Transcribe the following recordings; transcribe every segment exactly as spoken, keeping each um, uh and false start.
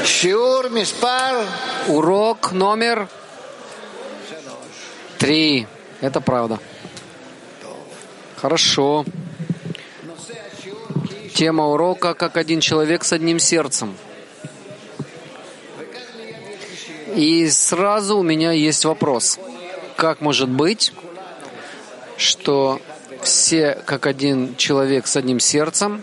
Урок номер три. Это правда. Хорошо. Тема урока «Как один человек с одним сердцем». И сразу у меня есть вопрос. Как может быть, что все как один человек с одним сердцем?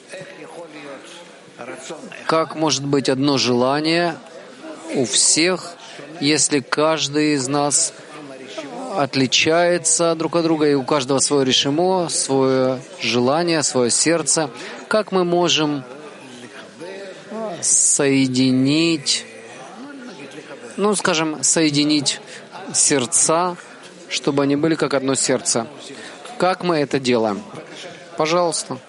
Как может быть одно желание у всех, если каждый из нас отличается друг от друга, и у каждого свое решимо, свое желание, свое сердце? Как мы можем соединить, ну, скажем, соединить сердца, чтобы они были как одно сердце? Как мы это делаем? Пожалуйста.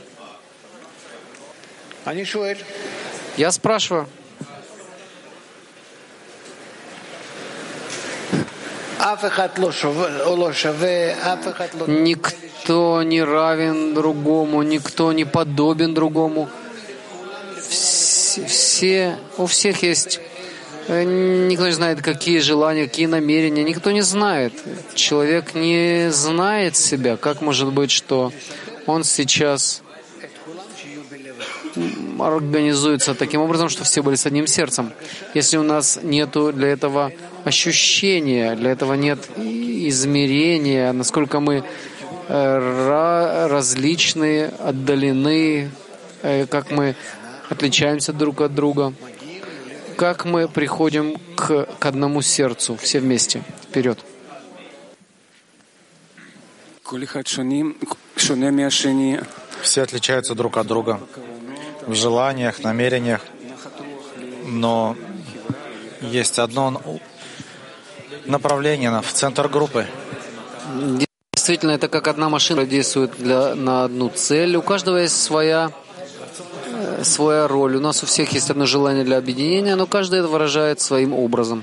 Я спрашиваю. Никто не равен другому, никто не подобен другому. Все, все, у всех есть, никто не знает, какие желания, какие намерения, никто не знает. Человек не знает себя. Как может быть, что он сейчас организуется таким образом, что все были с одним сердцем? Если у нас нет для этого ощущения, для этого нет измерения, насколько мы различны, отдалены, как мы отличаемся друг от друга, как мы приходим к, к одному сердцу все вместе. Вперед. Все отличаются друг от друга в желаниях, намерениях, но есть одно направление в центр группы. Действительно, это как одна машина действует для, на одну цель. У каждого есть своя, своя роль. У нас у всех есть одно желание для объединения, но каждый это выражает своим образом.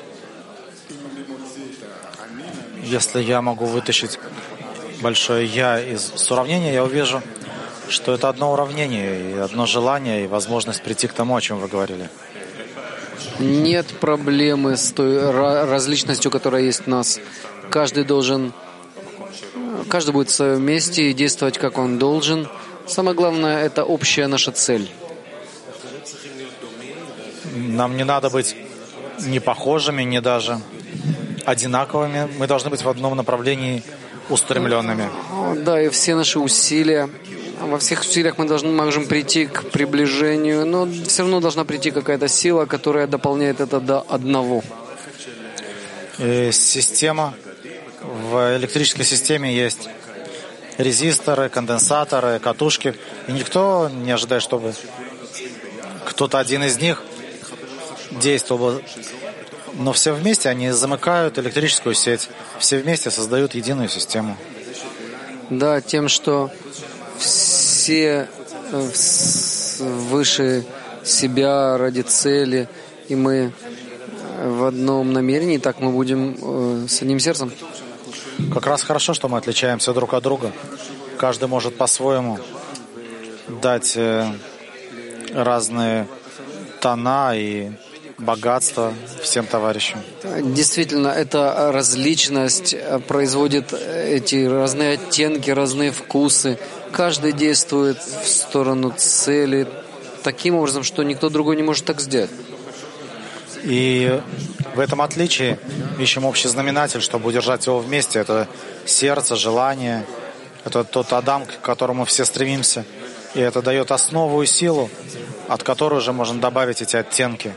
Если я могу вытащить большое «я» из уравнения, я увижу, что это одно уравнение, и одно желание, и возможность прийти к тому, о чем вы говорили. Нет проблемы с той различностью, которая есть в нас. Каждый должен, каждый будет в своем месте и действовать, как он должен. Самое главное, это общая наша цель. Нам не надо быть не похожими, не даже одинаковыми. Мы должны быть в одном направлении устремленными. Да, и все наши усилия, во всех усилиях мы должны, можем прийти к приближению, но все равно должна прийти какая-то сила, которая дополняет это до одного. И система, в электрической системе есть резисторы, конденсаторы, катушки, и никто не ожидает, чтобы кто-то один из них действовал. Но все вместе они замыкают электрическую сеть, все вместе создают единую систему. Да, тем, что все выше себя ради цели, и мы в одном намерении, так мы будем с одним сердцем. Как раз хорошо, что мы отличаемся друг от друга. Каждый может по-своему дать разные тона и богатство всем товарищам. Действительно, эта различность производит эти разные оттенки, разные вкусы. Каждый действует в сторону цели таким образом, что никто другой не может так сделать. И в этом отличии ищем общий знаменатель, чтобы удержать его вместе. Это сердце, желание. Это тот Адам, к которому все стремимся. И это дает основу и силу, от которой уже можно добавить эти оттенки.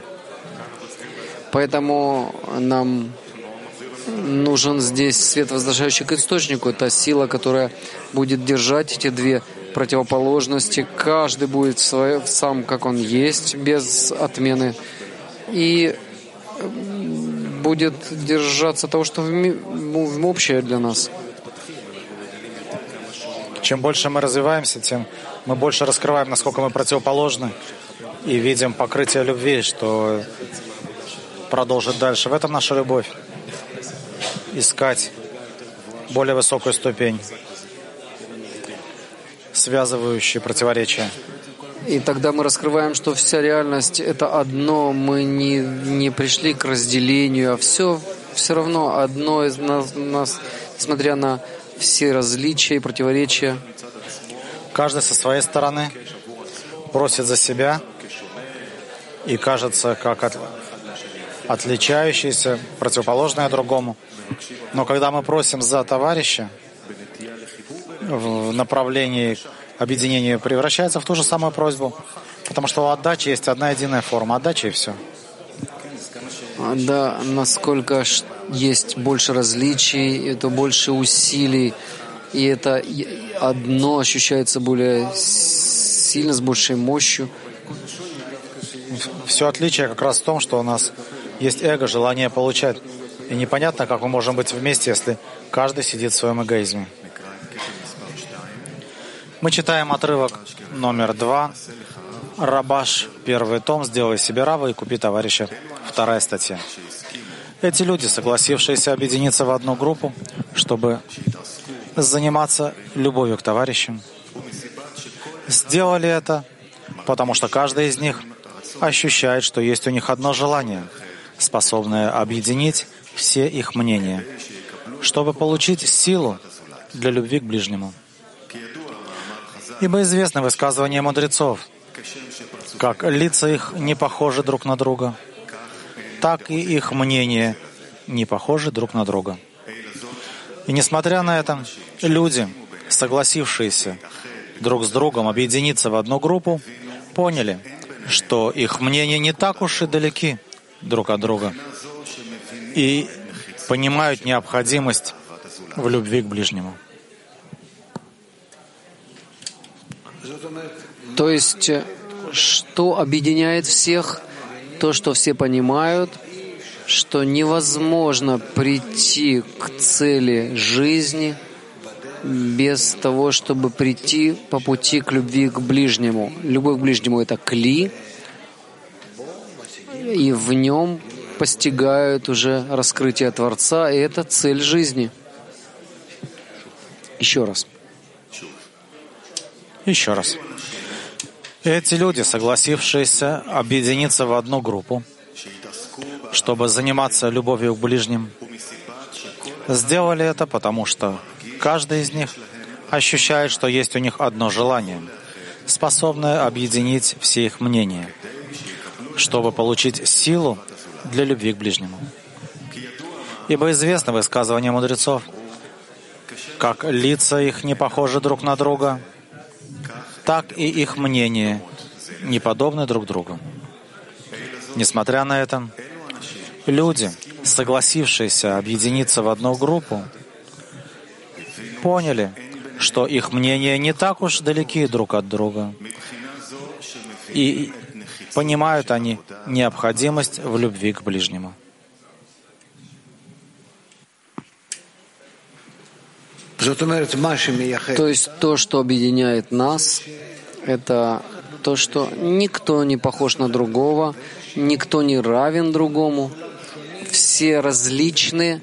Поэтому нам нужен здесь свет, возвращающий к источнику. Это сила, которая будет держать эти две противоположности. Каждый будет свой, сам, как он есть, без отмены. И будет держаться того, что общее для нас. Чем больше мы развиваемся, тем мы больше раскрываем, насколько мы противоположны, и видим покрытие любви, что продолжит дальше. В этом наша любовь. Искать более высокую ступень, связывающую противоречия. И тогда мы раскрываем, что вся реальность — это одно, мы не, не пришли к разделению, а все, все равно одно из нас, нас, несмотря на все различия и противоречия. Каждый со своей стороны просит за себя и кажется как от, отличающийся, противоположное другому. Но когда мы просим за товарища, в направлении объединения превращается в ту же самую просьбу, потому что у отдачи есть одна единая форма. Отдача и все. Да, насколько есть больше различий, это больше усилий, и это одно ощущается более сильно, с большей мощью. Все отличие как раз в том, что у нас есть эго, желание получать. И непонятно, как мы можем быть вместе, если каждый сидит в своем эгоизме. Мы читаем отрывок номер два. Рабаш, первый том, «Сделай себе раба и купи товарища». Вторая статья. Эти люди, согласившиеся объединиться в одну группу, чтобы заниматься любовью к товарищам, сделали это, потому что каждый из них ощущает, что есть у них одно желание, способное объединить все их мнения, чтобы получить силу для любви к ближнему. Ибо известно высказывание мудрецов, как лица их не похожи друг на друга, так и их мнения не похожи друг на друга. И несмотря на это, люди, согласившиеся друг с другом объединиться в одну группу, поняли, что их мнения не так уж и далеки друг от друга, и понимают необходимость в любви к ближнему. То есть, что объединяет всех? То, что все понимают, что невозможно прийти к цели жизни без того, чтобы прийти по пути к любви к ближнему. Любовь к ближнему — это кли, и в нем постигают уже раскрытие Творца, и это цель жизни. Еще раз. Еще раз. Эти люди, согласившиеся объединиться в одну группу, чтобы заниматься любовью к ближним, сделали это, потому что каждый из них ощущает, что есть у них одно желание, способное объединить все их мнения, чтобы получить силу для любви к ближнему. Ибо известно высказывание мудрецов, как лица их не похожи друг на друга, так и их мнения не подобны друг другу. Несмотря на это, люди, согласившиеся объединиться в одну группу, поняли, что их мнения не так уж далеки друг от друга, и понимают они необходимость в любви к ближнему. То есть то, что объединяет нас, это то, что никто не похож на другого, никто не равен другому, все различны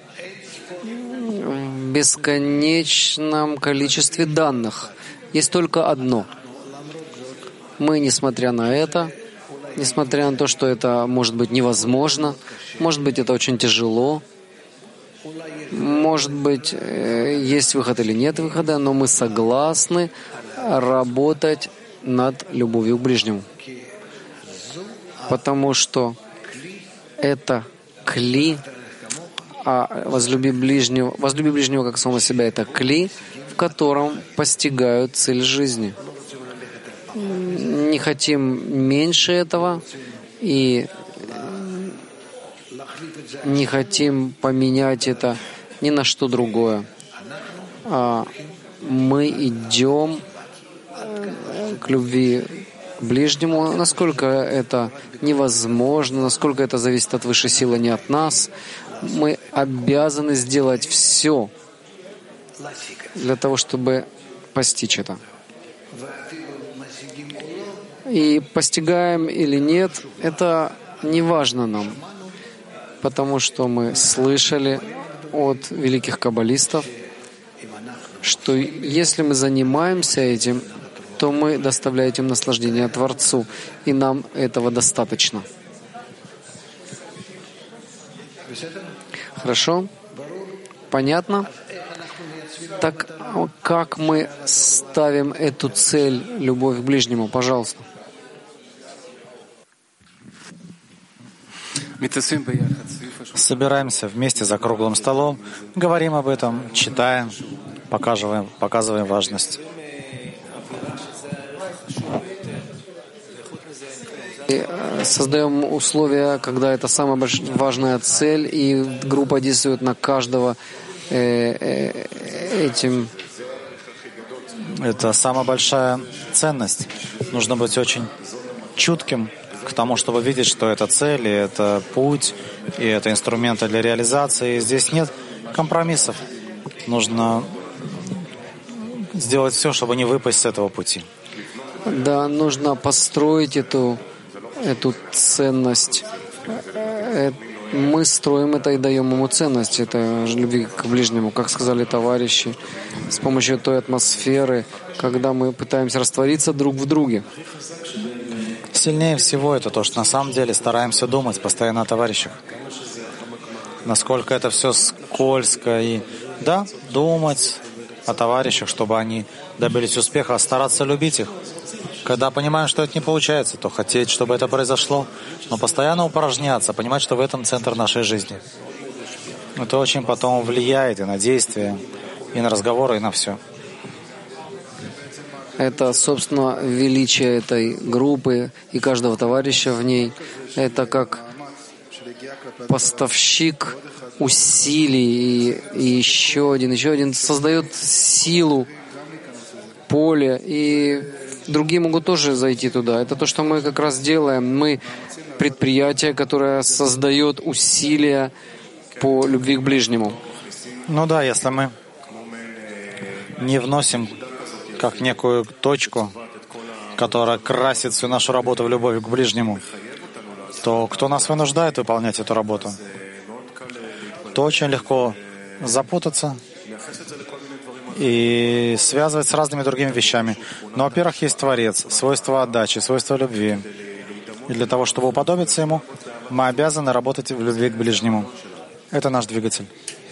в бесконечном количестве данных. Есть только одно. Мы, несмотря на это, несмотря на то, что это может быть невозможно, может быть, это очень тяжело, может быть, есть выход или нет выхода, но мы согласны работать над любовью к ближнему. Потому что это кли, а возлюби ближнего, возлюби ближнего как самого себя, это кли, в котором постигают цель жизни. Не хотим меньше этого и не хотим поменять это ни на что другое. А мы идем к любви к ближнему, насколько это невозможно, насколько это зависит от высшей силы, не от нас. Мы обязаны сделать все для того, чтобы постичь это. И постигаем или нет, это не важно нам, потому что мы слышали от великих каббалистов, что если мы занимаемся этим, то мы доставляем этим наслаждение Творцу, и нам этого достаточно. Хорошо? Понятно? Так как мы ставим эту цель, любовь к ближнему? Пожалуйста. Собираемся вместе за круглым столом, говорим об этом, читаем, показываем, показываем важность. И создаем условия, когда это самая больш... важная цель, и группа действует на каждого э, э, этим. Это самая большая ценность. Нужно быть очень чутким к тому, чтобы видеть, что это цель, и это путь, и это инструменты для реализации. И здесь нет компромиссов. Нужно сделать все, чтобы не выпасть с этого пути. Да, нужно построить эту, эту ценность. Мы строим это и даем ему ценность. Это любви к ближнему, как сказали товарищи, с помощью той атмосферы, когда мы пытаемся раствориться друг в друге. Сильнее всего это то, что на самом деле стараемся думать постоянно о товарищах. Насколько это все скользко. И да, думать о товарищах, чтобы они добились успеха, стараться любить их. Когда понимаем, что это не получается, то хотеть, чтобы это произошло, но постоянно упражняться, понимать, что в этом центр нашей жизни. Это очень потом влияет и на действия, и на разговоры, и на все. Это, собственно, величие этой группы и каждого товарища в ней. Это как поставщик усилий и, и еще один, еще один создает силу, поле, и другие могут тоже зайти туда. Это то, что мы как раз делаем. Мы предприятие, которое создает усилия по любви к ближнему. Ну да, если мы не вносим как некую точку, которая красит всю нашу работу в любовь к ближнему, то кто нас вынуждает выполнять эту работу? То очень легко запутаться и связывать с разными другими вещами. Но, во-первых, есть Творец, свойство отдачи, свойство любви. И для того, чтобы уподобиться Ему, мы обязаны работать в любви к ближнему. Это наш двигатель.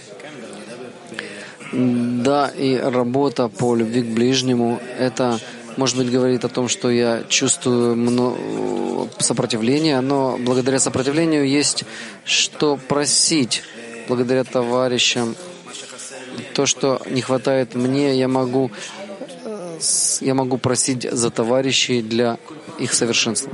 Да, и работа по любви к ближнему, это, может быть, говорит о том, что я чувствую много сопротивления, но благодаря сопротивлению есть что просить. Благодаря товарищам, то, что не хватает мне, я могу, я могу просить за товарищей для их совершенства.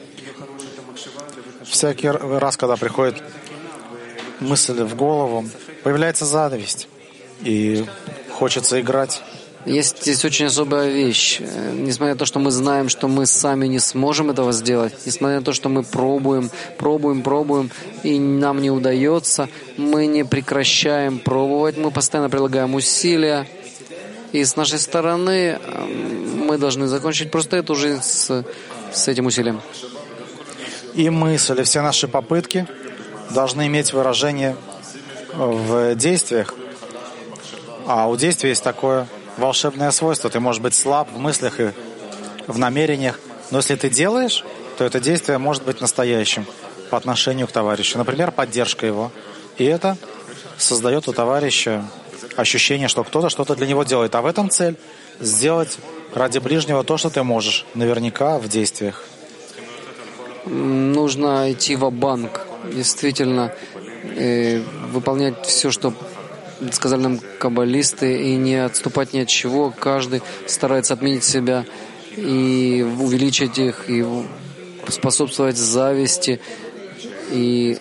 Всякий раз, когда приходит мысль в голову, появляется зависть. И хочется играть. Есть здесь очень особая вещь. Несмотря на то, что мы знаем, что мы сами не сможем этого сделать, несмотря на то, что мы пробуем, пробуем, пробуем, и нам не удается, мы не прекращаем пробовать, мы постоянно прилагаем усилия. И с нашей стороны мы должны закончить просто эту жизнь с, с этим усилием. И мысли, все наши попытки должны иметь выражение в действиях. А у действия есть такое волшебное свойство. Ты можешь быть слаб в мыслях и в намерениях, но если ты делаешь, то это действие может быть настоящим по отношению к товарищу. Например, поддержка его. И это создает у товарища ощущение, что кто-то что-то для него делает. А в этом цель — сделать ради ближнего то, что ты можешь, наверняка в действиях. Нужно идти ва-банк, действительно, э, выполнять все, что сказали нам каббалисты, и не отступать ни от чего. Каждый старается отменить себя и увеличить их, и способствовать зависти, и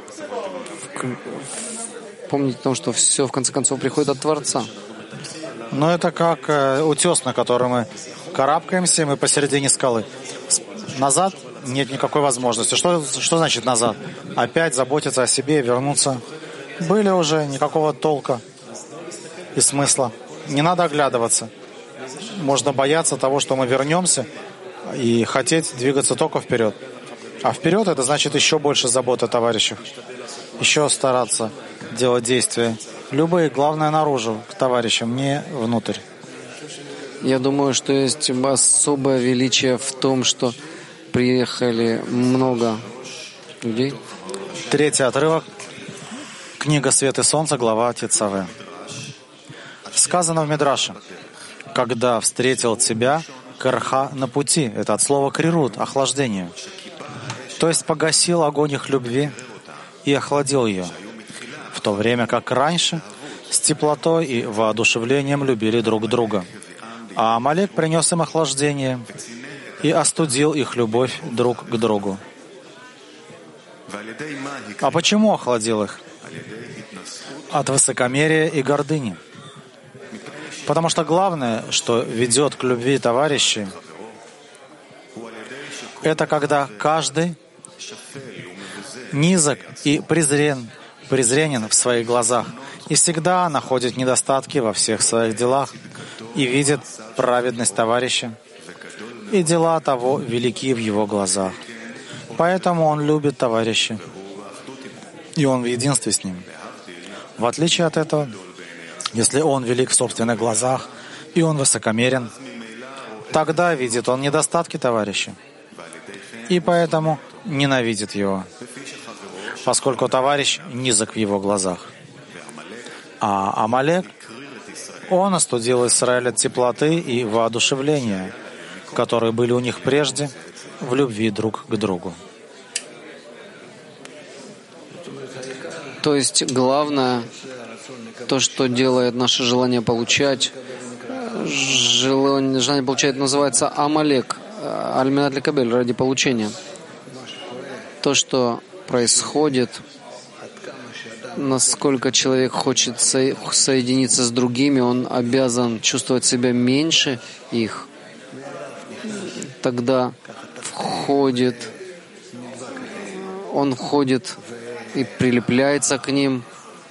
помнить о том, что все в конце концов приходит от Творца. Но это как утес, на который мы карабкаемся, мы посередине скалы. Назад нет никакой возможности. Что, что значит назад? Опять заботиться о себе, вернуться. Были уже, никакого толка и смысла. Не надо оглядываться. Можно бояться того, что мы вернемся, и хотеть двигаться только вперед. А вперед — это значит еще больше заботы о товарищах. Еще стараться делать действия. Любые, главное, наружу, к товарищам, не внутрь. Я думаю, что есть особое величие в том, что приехали много людей. Третий отрывок. Книга «Свет и солнце», глава Тецаве. Сказано в Мидраше: «Когда встретил тебя карха на пути», это от слова крирут, охлаждение, то есть погасил огонь их любви и охладил ее, в то время как раньше с теплотой и воодушевлением любили друг друга. А Амалек принес им охлаждение и остудил их любовь друг к другу. А почему охладил их? От высокомерия и гордыни. Потому что главное, что ведет к любви товарищей, это когда каждый низок и презрен, презренен в своих глазах и всегда находит недостатки во всех своих делах и видит праведность товарища, и дела того велики в его глазах. Поэтому он любит товарища, и он в единстве с ним. В отличие от этого, если он велик в собственных глазах, и он высокомерен, тогда видит он недостатки товарища, и поэтому ненавидит его, поскольку товарищ низок в его глазах. А Амалек, он остудил Израиль от теплоты и воодушевления, которые были у них прежде, в любви друг к другу. То есть главное, то, что делает наше желание получать, желание, желание получать называется Амалек, Аль-Минат Ле-Кабель, ради получения. То, что происходит, насколько человек хочет со- соединиться с другими, он обязан чувствовать себя меньше их. Тогда входит, он входит и прилепляется к ним.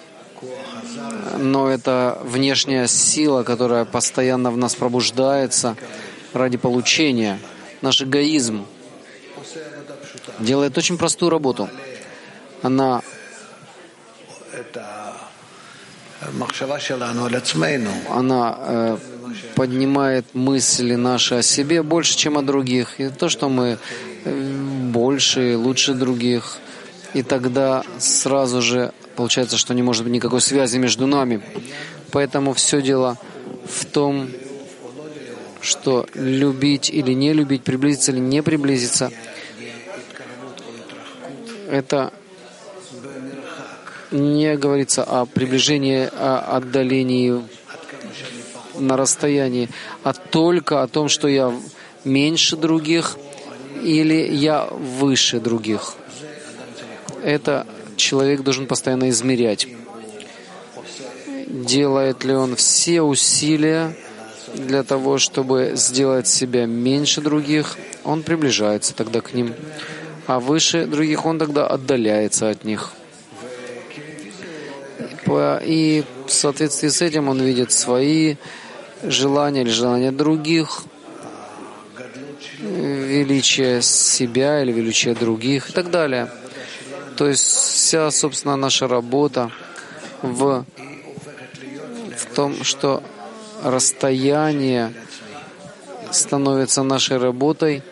Но это внешняя сила, которая постоянно в нас пробуждается ради получения. Наш эгоизм делает очень простую работу. Она Она э, поднимает мысли наши о себе больше, чем о других. И то, что мы больше, лучше других. И тогда сразу же получается, что не может быть никакой связи между нами. Поэтому все дело в том, что любить или не любить, приблизиться или не приблизиться, это не говорится о приближении, о отдалении на расстоянии, а только о том, что я меньше других или я выше других. Это человек должен постоянно измерять. Делает ли он все усилия для того, чтобы сделать себя меньше других, он приближается тогда к ним, а выше других он тогда отдаляется от них. И в соответствии с этим он видит свои желания или желания других, величие себя или величие других и так далее. То есть вся, собственно, наша работа в, в том, что расстояние становится нашей работой,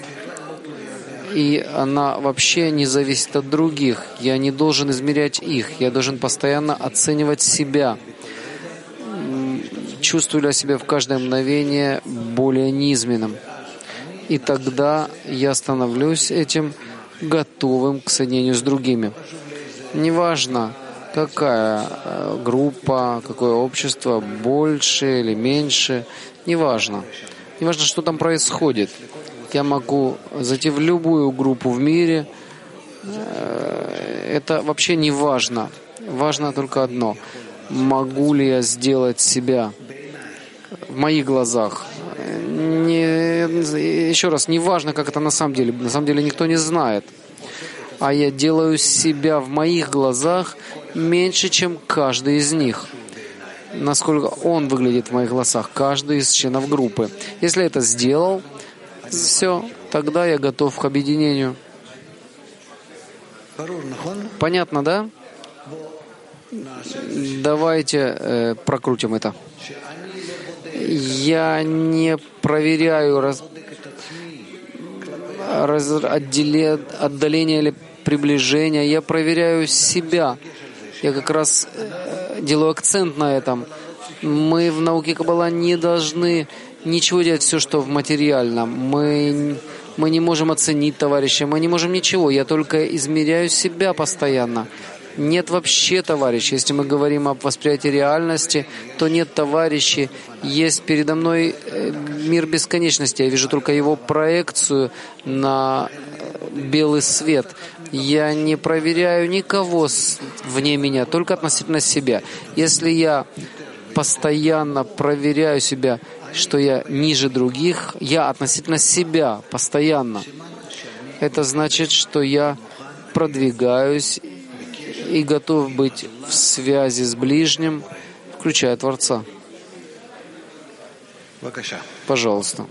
и она вообще не зависит от других. Я не должен измерять их, я должен постоянно оценивать себя. Чувствую ли я себя в каждое мгновение более низменным. И тогда я становлюсь этим готовым к соединению с другими. Неважно, какая группа, какое общество, больше или меньше, неважно. Неважно, что там происходит. Я могу зайти в любую группу в мире. Это вообще не важно. Важно только одно. Могу ли я сделать себя в моих глазах? Не, еще раз, не важно, как это на самом деле. На самом деле никто не знает. А я делаю себя в моих глазах меньше, чем каждый из них. Насколько он выглядит в моих глазах, каждый из членов группы. Если я это сделал, все, тогда я готов к объединению. Понятно, да? Давайте э, прокрутим это. Я не проверяю раз, раз, отделе, отдаление или приближение. Я проверяю себя. Я как раз делаю акцент на этом. Мы в науке Каббала не должны ничего делать, все, что в материальном. Мы, мы не можем оценить товарища, мы не можем ничего. Я только измеряю себя постоянно. Нет вообще товарища. Если мы говорим об восприятии реальности, то нет товарищей. Есть передо мной мир бесконечности. Я вижу только его проекцию на белый свет. Я не проверяю никого вне меня, только относительно себя. Если я постоянно проверяю себя, что я ниже других, я относительно себя постоянно. Это значит, что я продвигаюсь и готов быть в связи с ближним, включая Творца. Пожалуйста.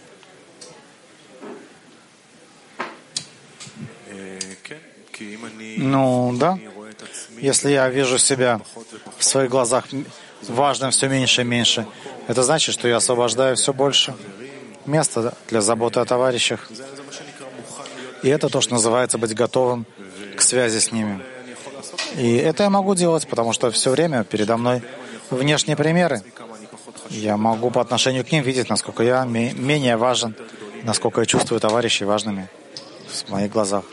Ну, да. Если я вижу себя в своих глазах важным все меньше и меньше, это значит, что я освобождаю все больше места для заботы о товарищах. И это то, что называется быть готовым к связи с ними. И это я могу делать, потому что все время передо мной внешние примеры. Я могу по отношению к ним видеть, насколько я менее важен, насколько я чувствую товарищей важными в моих глазах.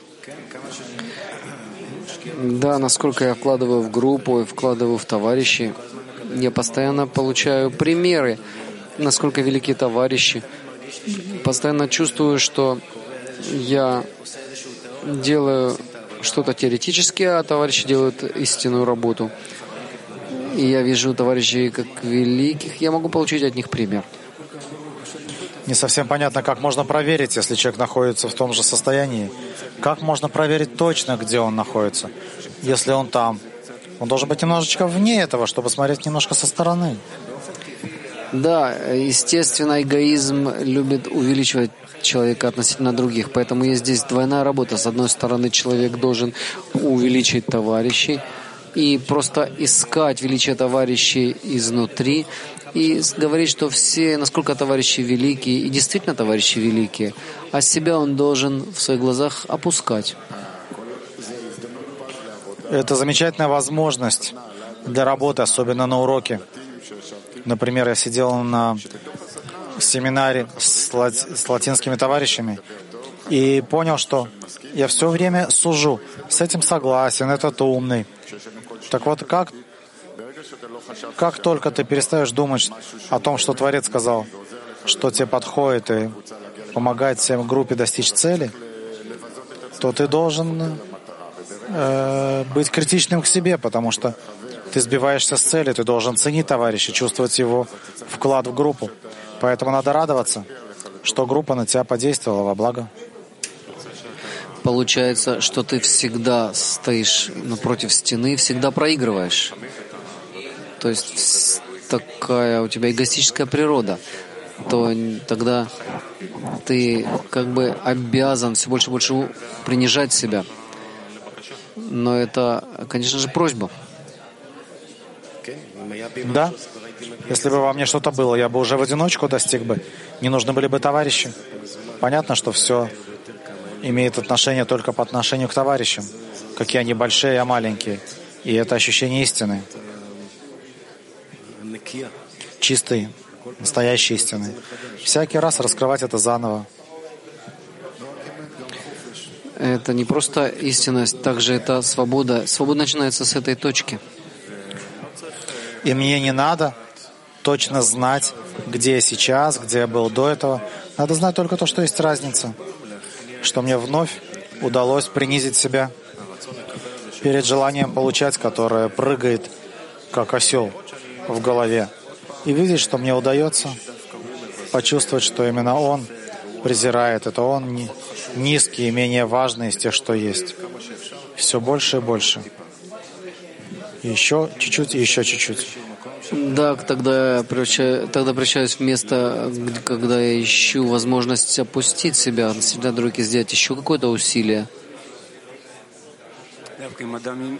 Да, насколько я вкладываю в группу и вкладываю в товарищей, я постоянно получаю примеры, насколько велики товарищи. Постоянно чувствую, что я делаю что-то теоретически, а товарищи делают истинную работу. И я вижу товарищей как великих, я могу получить от них пример. Не совсем понятно, как можно проверить, если человек находится в том же состоянии. Как можно проверить точно, где он находится, если он там? Он должен быть немножечко вне этого, чтобы смотреть немножко со стороны. Да, естественно, эгоизм любит увеличивать человека относительно других, поэтому есть здесь двойная работа. С одной стороны, человек должен увеличить товарищей и просто искать величие товарищей изнутри, и говорить, что все, насколько товарищи великие, и действительно товарищи великие, а себя он должен в своих глазах опускать. Это замечательная возможность для работы, особенно на уроке. Например, я сидел на семинаре с, лати... с латинскими товарищами и понял, что я все время сужу. С этим согласен, этот умный. Так вот, как Как только ты перестаешь думать о том, что Творец сказал, что тебе подходит и помогает всем группе достичь цели, то ты должен э, быть критичным к себе, потому что ты сбиваешься с цели, ты должен ценить товарища, чувствовать его вклад в группу. Поэтому надо радоваться, что группа на тебя подействовала во благо. Получается, что ты всегда стоишь напротив стены, всегда проигрываешь. То есть такая у тебя эгоистическая природа, то тогда ты как бы обязан все больше и больше принижать себя. Но это, конечно же, просьба. Да. Если бы во мне что-то было, я бы уже в одиночку достиг бы. Не нужны были бы товарищи. Понятно, что все имеет отношение только по отношению к товарищам. Какие они большие, а маленькие. И это ощущение истины. Чистой, настоящей истины. Всякий раз раскрывать это заново. Это не просто истинность, также это свобода. Свобода начинается с этой точки. И мне не надо точно знать, где я сейчас, где я был до этого. Надо знать только то, что есть разница. Что мне вновь удалось принизить себя перед желанием получать, которое прыгает, как осел в голове. И видеть, что мне удается почувствовать, что именно он презирает. Это он низкий и менее важный из тех, что есть. Все больше и больше. Еще чуть-чуть и еще чуть-чуть. Да, тогда я превращаю, тогда превращаюсь в место, где, когда я ищу возможность опустить себя, на себя других, сделать еще какое-то усилие.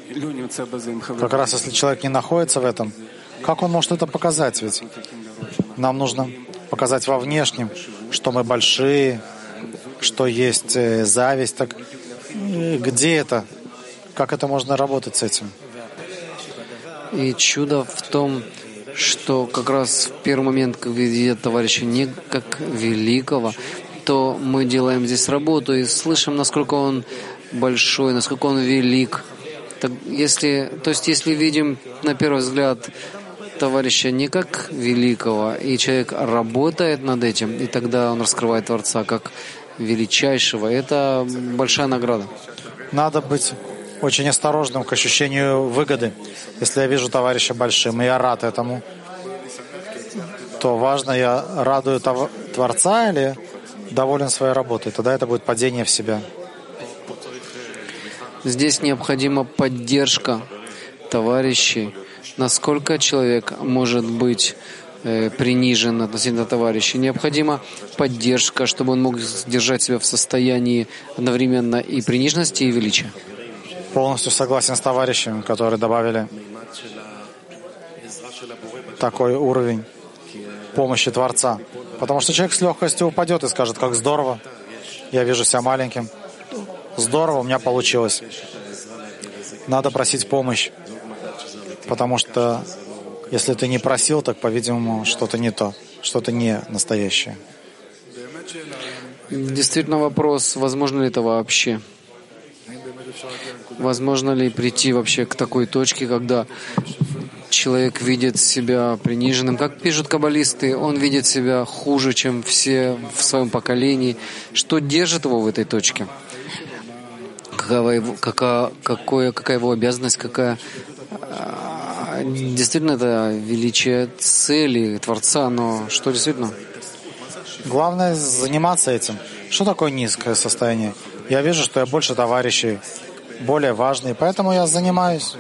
Как раз если человек не находится в этом, как он может это показать? Ведь Нам нужно показать во внешнем, что мы большие, что есть зависть. Так где это? Как это можно работать с этим? И чудо в том, что как раз в первый момент, когда видят товарища не как великого, то мы делаем здесь работу и слышим, насколько он большой, насколько он велик. Так если, то есть если видим на первый взгляд товарища не как великого, и человек работает над этим, и тогда он раскрывает Творца как величайшего, это большая награда. Надо быть очень осторожным к ощущению выгоды. Если я вижу товарища большим, и я рад этому, то важно, я радую того, Творца или доволен своей работой. Тогда это будет падение в себя. Здесь необходима поддержка товарищей. Насколько человек может быть э, принижен относительно товарищей? Необходима поддержка, чтобы он мог держать себя в состоянии одновременно и приниженности, и величия. Полностью согласен с товарищами, которые добавили такой уровень помощи Творца. Потому что человек с легкостью упадет и скажет, как здорово, я вижу себя маленьким. Здорово, у меня получилось. Надо просить помощь. Потому что если ты не просил, так, по-видимому, что-то не то, что-то не настоящее. Действительно вопрос, возможно ли это вообще? Возможно ли прийти вообще к такой точке, когда человек видит себя приниженным? Как пишут каббалисты, он видит себя хуже, чем все в своем поколении. Что держит его в этой точке? Какова его, какая, какое, какая его обязанность, какая... Действительно, это величие цели Творца, но что действительно? Главное заниматься этим. Что такое низкое состояние? Я вижу, что я больше товарищей, более важный, поэтому я занимаюсь.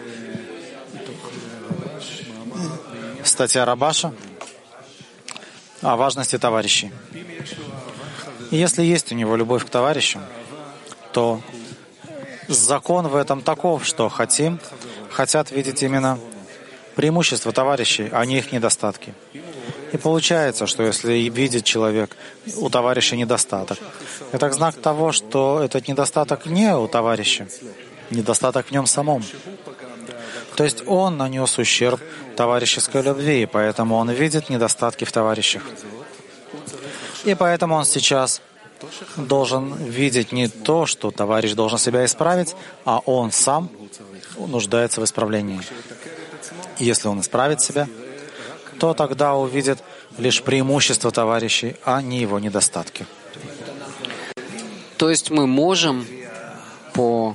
Статья Рабаша о важности товарищей. И если есть у него любовь к товарищам, то закон в этом таков, что хотим, хотят видеть именно преимущества товарищей, а не их недостатки. И получается, что если видит человек у товарища недостаток, это знак того, что этот недостаток не у товарища, недостаток в нем самом. То есть он нанес ущерб товарищеской любви, и поэтому он видит недостатки в товарищах. И поэтому он сейчас должен видеть не то, что товарищ должен себя исправить, а он сам нуждается в исправлении. И если он исправит себя, то тогда увидит лишь преимущества товарищей, а не его недостатки. То есть мы можем по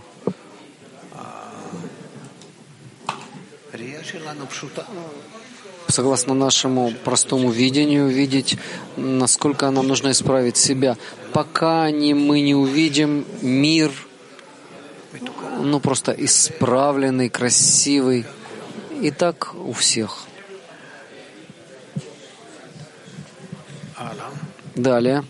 согласно нашему простому видению, видеть, насколько нам нужно исправить себя, пока не, мы не увидим мир, ну просто исправленный, красивый, и так у всех. Далее.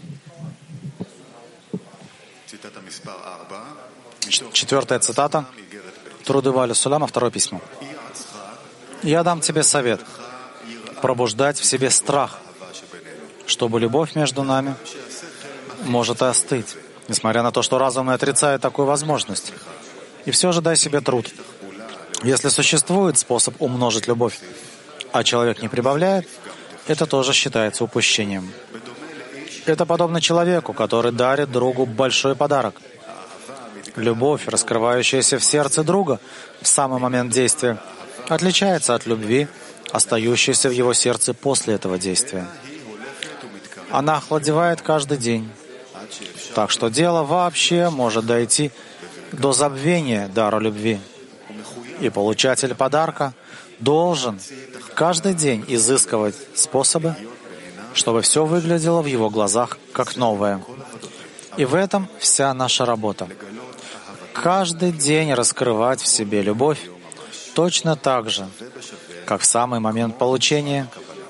Четвертая цитата. Труды Валя Сулама, второе письмо. «Я дам тебе совет пробуждать в себе страх, чтобы любовь между нами может и остыть, несмотря на то, что разум и отрицает такую возможность. И все же дай себе труд. Если существует способ умножить любовь, а человек не прибавляет, это тоже считается упущением. Это подобно человеку, который дарит другу большой подарок. Любовь, раскрывающаяся в сердце друга в самый момент действия, отличается от любви, остающейся в его сердце после этого действия. Она охладевает каждый день. Так что дело вообще может дойти до забвения дара любви. И получатель подарка должен каждый день изыскивать способы, чтобы все выглядело в его глазах как новое. И в этом вся наша работа. Каждый день раскрывать в себе любовь точно так же, как в самый момент получения.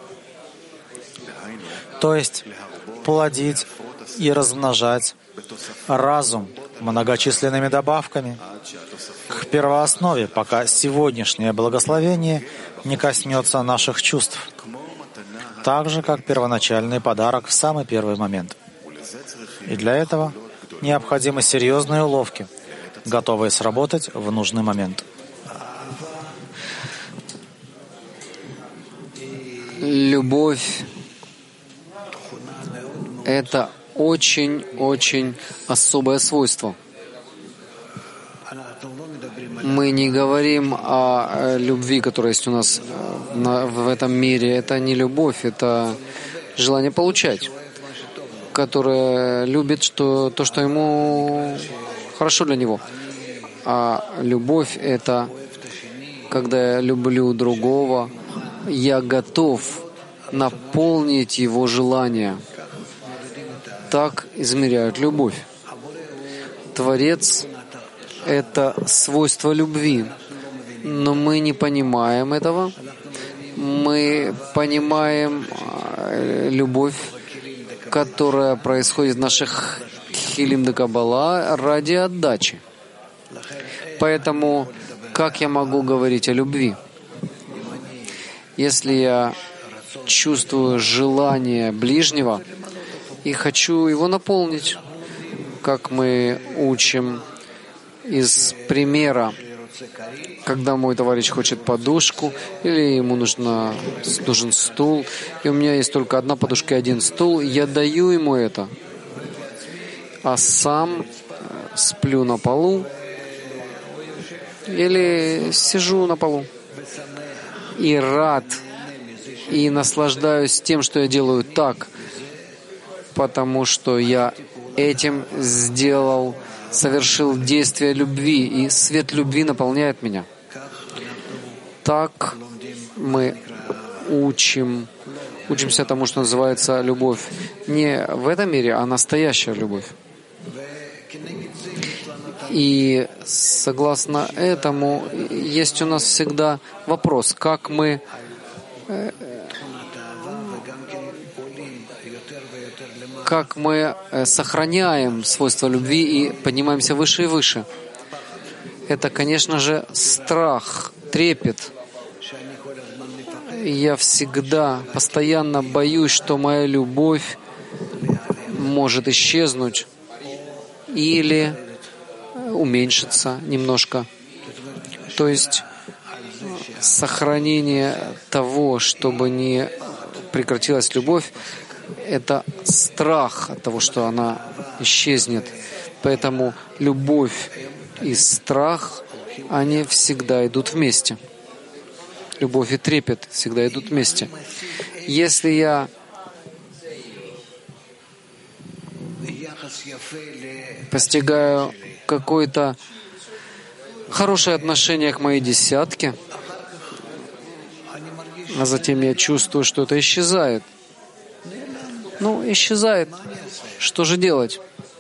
То есть плодить и размножать разум многочисленными добавками к первооснове, пока сегодняшнее благословение не коснется наших чувств. так же, как первоначальный подарок в самый первый момент. И для этого необходимы серьезные уловки, готовые сработать в нужный момент. Любовь — это очень-очень особое свойство. Мы не говорим о любви, которая есть у нас в этом мире. Это не любовь, это желание получать, которое любит что, то, что ему хорошо для него. А любовь — это когда я люблю другого, я готов наполнить его желания. Так измеряют любовь. Творец — это свойство любви, но мы не понимаем этого. Мы понимаем любовь, которая происходит в наших хилим де Каббала ради отдачи. Поэтому как я могу говорить о любви? Если я чувствую желание ближнего и хочу его наполнить, как мы учим из примера, когда мой товарищ хочет подушку, или ему нужно, нужен стул, и у меня есть только одна подушка и один стул, я даю ему это, а сам сплю на полу или сижу на полу и рад, и наслаждаюсь тем, что я делаю так, потому что я этим сделал, совершил действие любви, и свет любви наполняет меня. Так мы учим, учимся тому, что называется любовь. Не в этом мире, а настоящая любовь. И согласно этому есть у нас всегда вопрос, как мы как мы сохраняем свойства любви и поднимаемся выше и выше. Это, конечно же, страх, трепет. Я всегда, постоянно боюсь, что моя любовь может исчезнуть или уменьшиться немножко. То есть сохранение того, чтобы не прекратилась любовь, это страх от того, что она исчезнет. Поэтому любовь и страх, они всегда идут вместе. Любовь и трепет всегда идут вместе. Если я постигаю какое-то хорошее отношение к моей десятке, а затем я чувствую, что это исчезает. Ну, исчезает. Что же делать?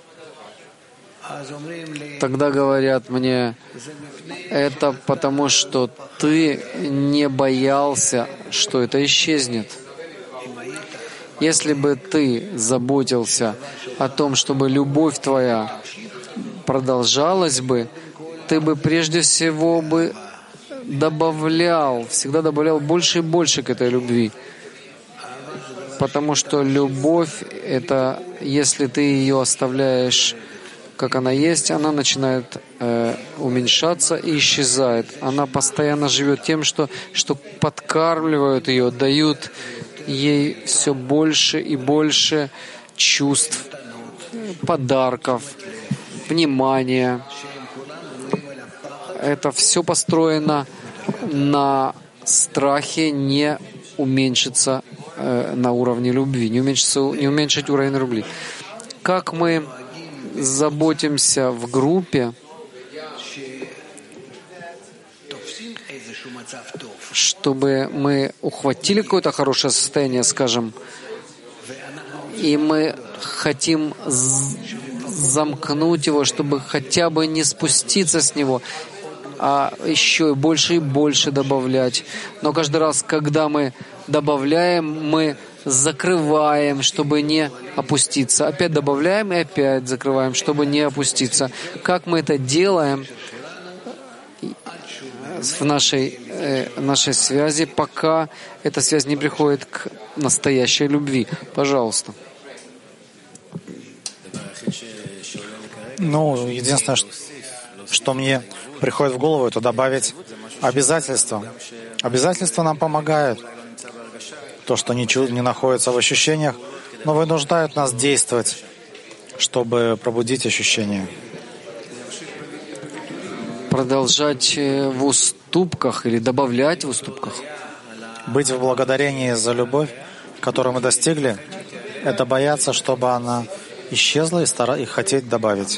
Тогда говорят мне, это потому, что ты не боялся, что это исчезнет. Если бы ты заботился о том, чтобы любовь твоя продолжалась бы, ты бы прежде всего бы добавлял, всегда добавлял больше и больше к этой любви. Потому что любовь — это, если ты ее оставляешь, как она есть, она начинает э, уменьшаться и исчезает. Она постоянно живет тем, что, что подкармливают ее, дают ей все больше и больше чувств, подарков, внимания. Это все построено на страхе не уменьшиться э, на уровне любви, не, уменьшиться, не уменьшить уровень любви. Как мы заботимся в группе, чтобы мы ухватили какое-то хорошее состояние, скажем, и мы хотим замкнуть его, чтобы хотя бы не спуститься с него, а еще и больше и больше добавлять. Но каждый раз, когда мы добавляем, мы закрываем, чтобы не опуститься. Опять добавляем и опять закрываем, чтобы не опуститься. Как мы это делаем? в нашей, э, нашей связи, пока эта связь не приходит к настоящей любви. Пожалуйста. Ну, единственное, что, что мне приходит в голову, это добавить обязательства. Обязательства нам помогают. То, что не, чу- не находится в ощущениях, но вынуждают нас действовать, чтобы пробудить ощущения. Продолжать в уступках или добавлять в уступках. Быть в благодарении за любовь, которую мы достигли, это бояться, чтобы она исчезла и, стара... и хотеть добавить.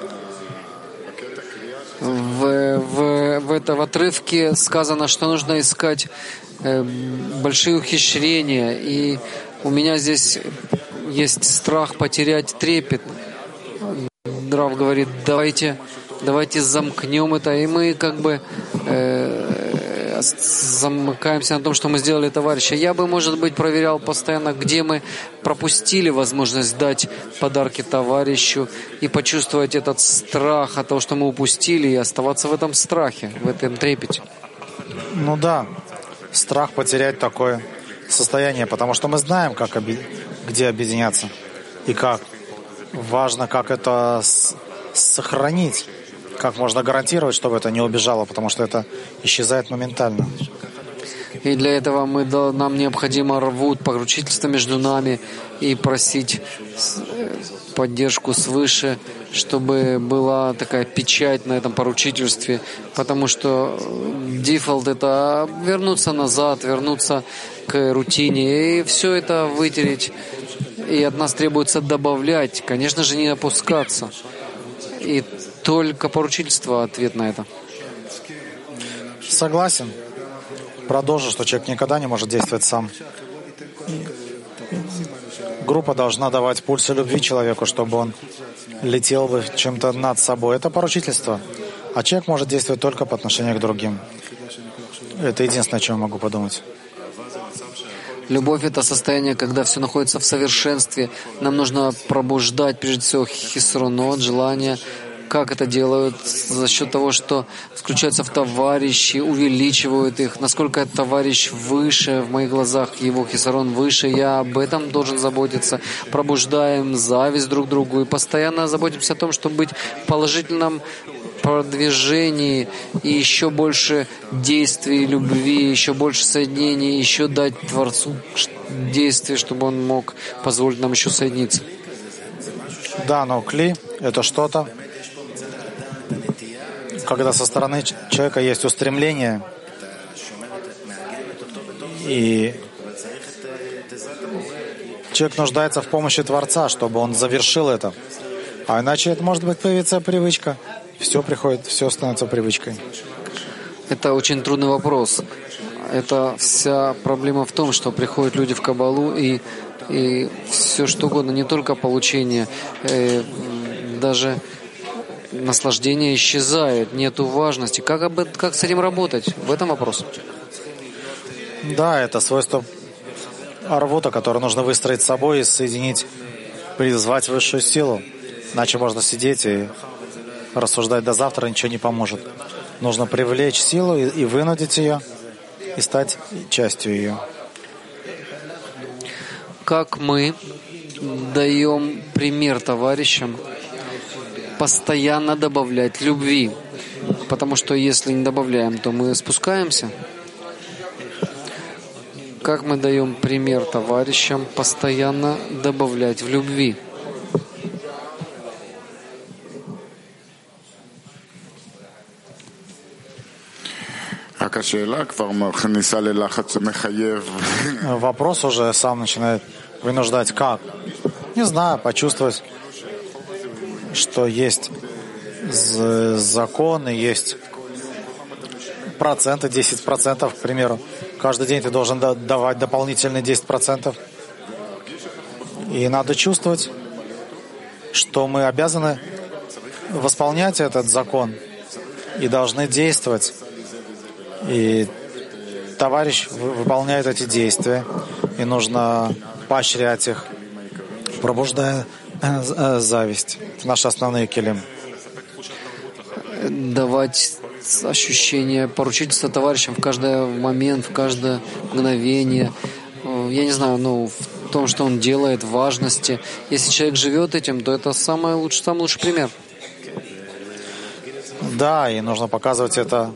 В, в, в этом отрывке сказано, что нужно искать э, большие ухищрения, и у меня здесь есть страх потерять трепет. Рав говорит, давайте, давайте замкнем это, и мы как бы э, замыкаемся на том, что мы сделали товарища. Я бы, может быть, проверял постоянно, где мы пропустили возможность дать подарки товарищу и почувствовать этот страх от того, что мы упустили, и оставаться в этом страхе, в этом трепете. Ну да, страх потерять такое состояние, потому что мы знаем, как оби... где объединяться и как. Важно, как это с... сохранить, как можно гарантировать, чтобы это не убежало, потому что это исчезает моментально. И для этого мы, нам необходимо рвут поручительство между нами и просить поддержку свыше, чтобы была такая печать на этом поручительстве, потому что дефолт — это вернуться назад, вернуться к рутине и все это вытереть. И от нас требуется добавлять, конечно же, не опускаться. И только поручительство — ответ на это. Согласен. Продолжу, что человек никогда не может действовать сам. Группа должна давать пульсы любви человеку, чтобы он летел бы чем-то над собой. Это поручительство. А человек может действовать только по отношению к другим. Это единственное, о чем я могу подумать. Любовь — это состояние, когда все находится в совершенстве. Нам нужно пробуждать, прежде всего, хисронот, желание. Как это делают? За счет того, что включаются в товарищи, увеличивают их. Насколько этот товарищ выше, в моих глазах его хисарон выше, я об этом должен заботиться. Пробуждаем зависть друг к другу и постоянно заботимся о том, чтобы быть в положительном продвижении и еще больше действий любви, еще больше соединений, еще дать Творцу действия, чтобы он мог позволить нам еще соединиться. Да, но кли — это что-то, когда со стороны человека есть устремление, и человек нуждается в помощи Творца, чтобы он завершил это. А иначе это может быть появиться привычка. Все приходит, все становится привычкой. Это очень трудный вопрос. Это вся проблема в том, что приходят люди в Каббалу и, и все что угодно, не только получение, э, даже наслаждение исчезает, нету важности. Как, об, как с этим работать? В этом вопрос. Да, это свойство арвута, которое нужно выстроить с собой и соединить, призвать высшую силу. Иначе можно сидеть и рассуждать до завтра, ничего не поможет. Нужно привлечь силу и, и вынудить ее, и стать частью ее. Как мы даем пример товарищам постоянно добавлять любви, потому что если не добавляем, то мы спускаемся. Как мы даем пример товарищам постоянно добавлять в любви? Вопрос уже сам начинает вынуждать. Как? Не знаю, почувствовать, что есть законы, есть проценты, десять процентов, к примеру. Каждый день ты должен давать дополнительные десять процентов. И надо чувствовать, что мы обязаны восполнять этот закон и должны действовать. И товарищ выполняет эти действия, и нужно поощрять их, пробуждая зависть. Это наши основные келим. Давать ощущение поручительства товарищам в каждый момент, в каждое мгновение. Я не знаю, ну, в том, что он делает, в важности. Если человек живет этим, то это самый лучший, самый лучший пример. Да, и нужно показывать это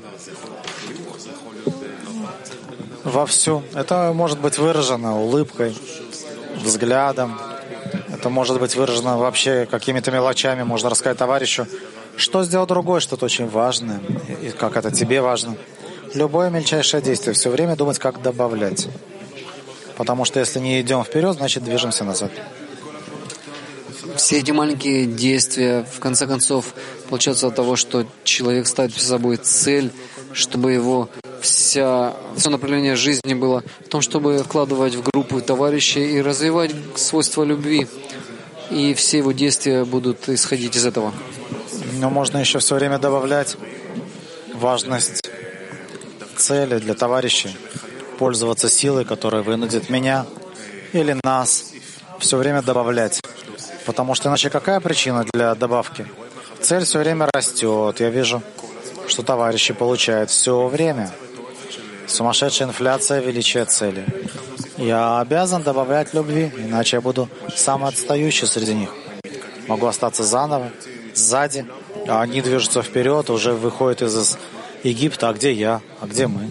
вовсю. Это может быть выражено улыбкой, взглядом. Это может быть выражено вообще какими-то мелочами. Можно рассказать товарищу, что сделал другой, что-то очень важное, и как это тебе важно. Любое мельчайшее действие. Все время думать, как добавлять. Потому что если не идем вперед, значит движемся назад. Все эти маленькие действия, в конце концов, получаются от того, что человек ставит перед собой цель, чтобы его вся, все направление жизни было в том, чтобы вкладывать в группу товарищей и развивать свойства любви. И все его действия будут исходить из этого. Но можно еще все время добавлять важность цели для товарищей, пользоваться силой, которая вынудит меня или нас все время добавлять. Потому что иначе какая причина для добавки? Цель все время растет. Я вижу, что товарищи получают все время. Сумасшедшая инфляция величия цели. Я обязан добавлять любви, иначе я буду самый отстающий среди них. Могу остаться заново, сзади, а они движутся вперед, уже выходят из Египта. А где я? А где мы?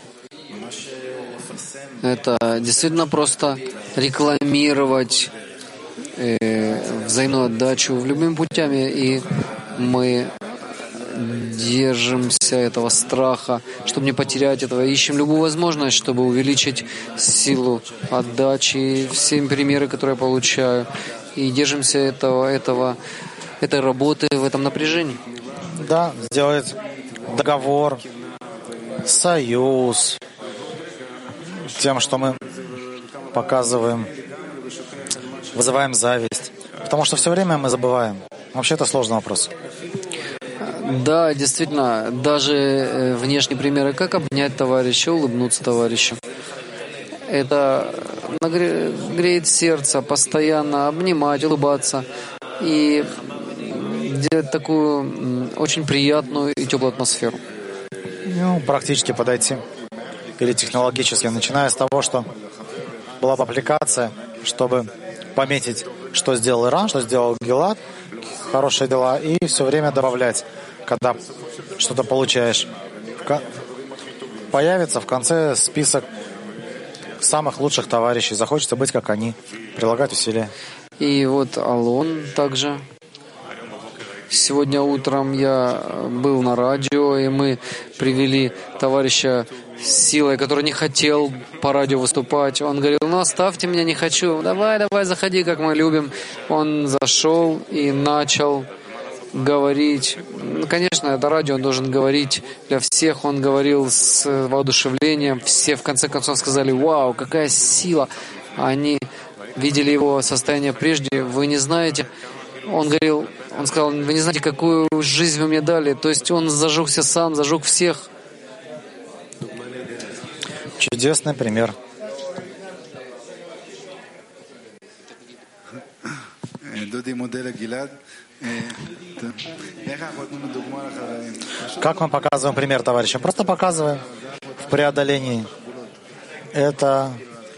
Это действительно просто рекламировать э, взаимную отдачу любыми путями, и мы держимся этого страха, чтобы не потерять этого, ищем любую возможность, чтобы увеличить силу отдачи, все примеры, которые я получаю, и держимся этого, этого, этой работы в этом напряжении. Да, сделать договор, союз, тем, что мы показываем, вызываем зависть. Потому что все время мы забываем. Вообще это сложный вопрос. Да, действительно, даже внешние примеры, как обнять товарища, улыбнуться товарищу. Это греет сердце, постоянно обнимать, улыбаться и делать такую очень приятную и теплую атмосферу. Ну, практически подойти. Или технологически, начиная с того, что была бы аппликация, чтобы пометить, что сделал Иран, что сделал Гилад, хорошие дела, и все время добавлять, когда что-то получаешь. Появится в конце список самых лучших товарищей, захочется быть как они, прилагать усилия. И вот Алон также. Сегодня утром я был на радио, и мы привели товарища с силой, который не хотел по радио выступать. Он говорил: ну оставьте меня, не хочу. Давай, давай, заходи, как мы любим. Он зашел и начал говорить. Ну, конечно, это радио, он должен говорить для всех. Он говорил с воодушевлением. Все в конце концов сказали: вау, какая сила. Они видели его состояние прежде. Вы не знаете. Он говорил, он сказал: вы не знаете, какую жизнь вы мне дали. То есть он зажегся сам, зажег всех. Чудесный пример. Как мы показываем пример товарищам? Просто показываем в преодолении. Это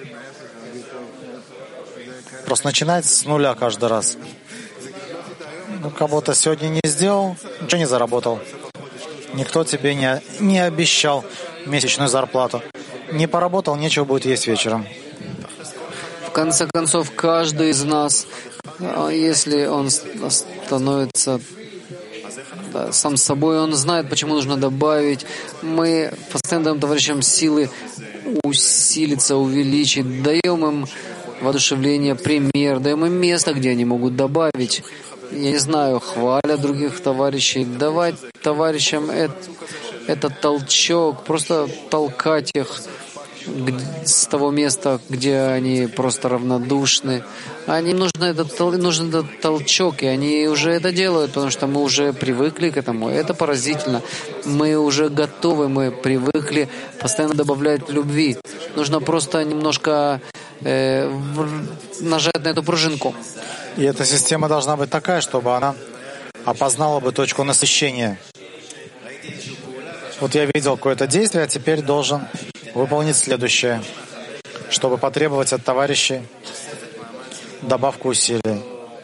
просто начинать с нуля каждый раз. Ну, кого-то сегодня не сделал, ничего не заработал. Никто тебе не, не обещал месячную зарплату. Не поработал, нечего будет есть вечером. В конце концов, каждый из нас, если он становится да, сам собой, он знает, почему нужно добавить. Мы постоянно даем товарищам силы усилиться, увеличить, даем им воодушевление, пример, даем им место, где они могут добавить. Я не знаю, хвалят других товарищей, давать товарищам это, этот толчок, просто толкать их с того места, где они просто равнодушны. Они нужен этот, нужен этот толчок, и они уже это делают, потому что мы уже привыкли к этому. Это поразительно. Мы уже готовы, мы привыкли постоянно добавлять любви. Нужно просто немножко э, нажать на эту пружинку. И эта система должна быть такая, чтобы она опознала бы точку насыщения. Вот я видел какое-то действие, а теперь должен выполнить следующее, чтобы потребовать от товарищей добавку усилий.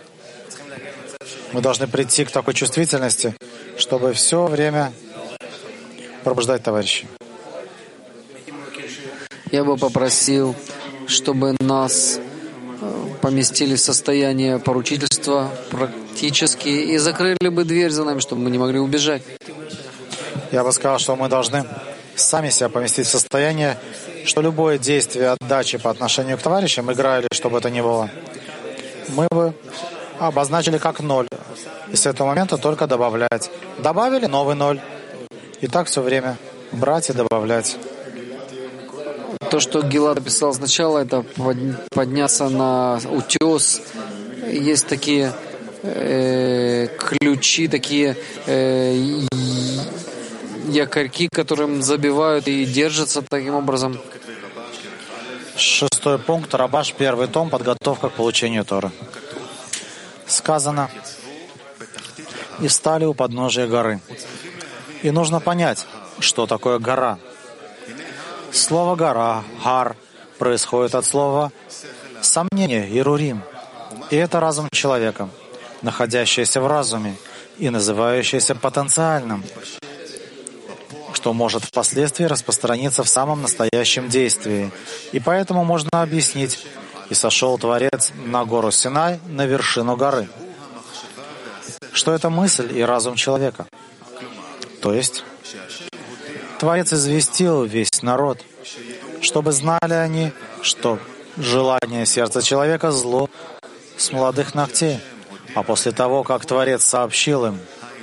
Мы должны прийти к такой чувствительности, чтобы все время пробуждать товарищей. Я бы попросил, чтобы нас поместили в состояние поручительства практически и закрыли бы дверь за нами, чтобы мы не могли убежать. Я бы сказал, что мы должны сами себя поместить в состояние, что любое действие отдачи по отношению к товарищам, игра или что бы это ни было, мы бы обозначили как ноль. И с этого момента только добавлять. Добавили новый ноль. И так все время брать и добавлять. То, что Гилад описал сначала, это подняться на утес. Есть такие э, ключи, такие э, якорьки, которым забивают и держатся таким образом. Шестой пункт. Рабаш, первый том. Подготовка к получению Торы. Сказано: «И встали у подножия горы». И нужно понять, что такое гора. Слово «гора», «хар» происходит от слова «сомнение», «ирурим». И это разум человека, находящийся в разуме и называющийся потенциальным, что может впоследствии распространиться в самом настоящем действии. И поэтому можно объяснить: «И сошел Творец на гору Синай, на вершину горы». Что это мысль и разум человека. То есть Творец известил весь народ, чтобы знали они, что желание сердца человека — зло с молодых ногтей. А после того, как Творец сообщил им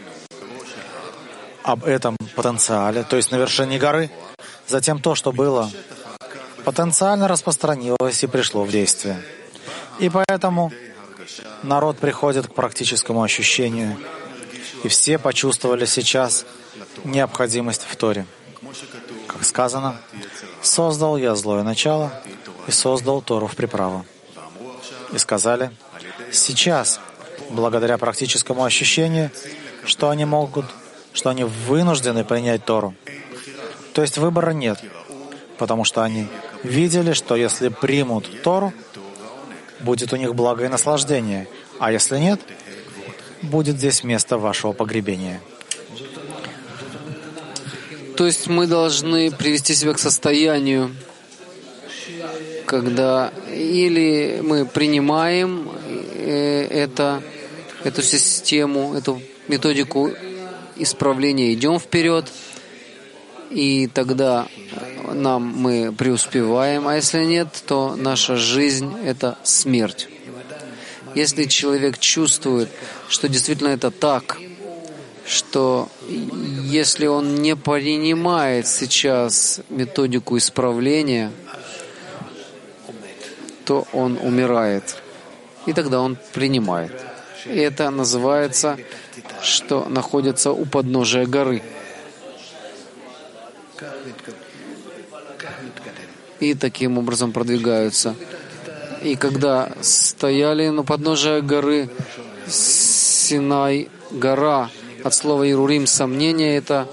об этом потенциале, то есть на вершине горы, затем то, что было, потенциально распространилось и пришло в действие. И поэтому народ приходит к практическому ощущению, и все почувствовали сейчас необходимость в Торе. Как сказано: «Создал я злое начало и создал Тору в приправу». И сказали: сейчас, благодаря практическому ощущению, что они могут, что они вынуждены принять Тору. То есть выбора нет, потому что они видели, что если примут Тору, будет у них благо и наслаждение, а если нет, будет здесь место вашего погребения. То есть мы должны привести себя к состоянию, когда или мы принимаем это, эту систему, эту методику исправления, идем вперед, и тогда нам мы преуспеваем, а если нет, то наша жизнь — это смерть. Если человек чувствует, что действительно это так, что если он не принимает сейчас методику исправления, то он умирает. И тогда он принимает. И это называется, что находится у подножия горы. И таким образом продвигаются. И когда стояли на подножии горы Синай, гора, от слова «ирурим» — сомнение, это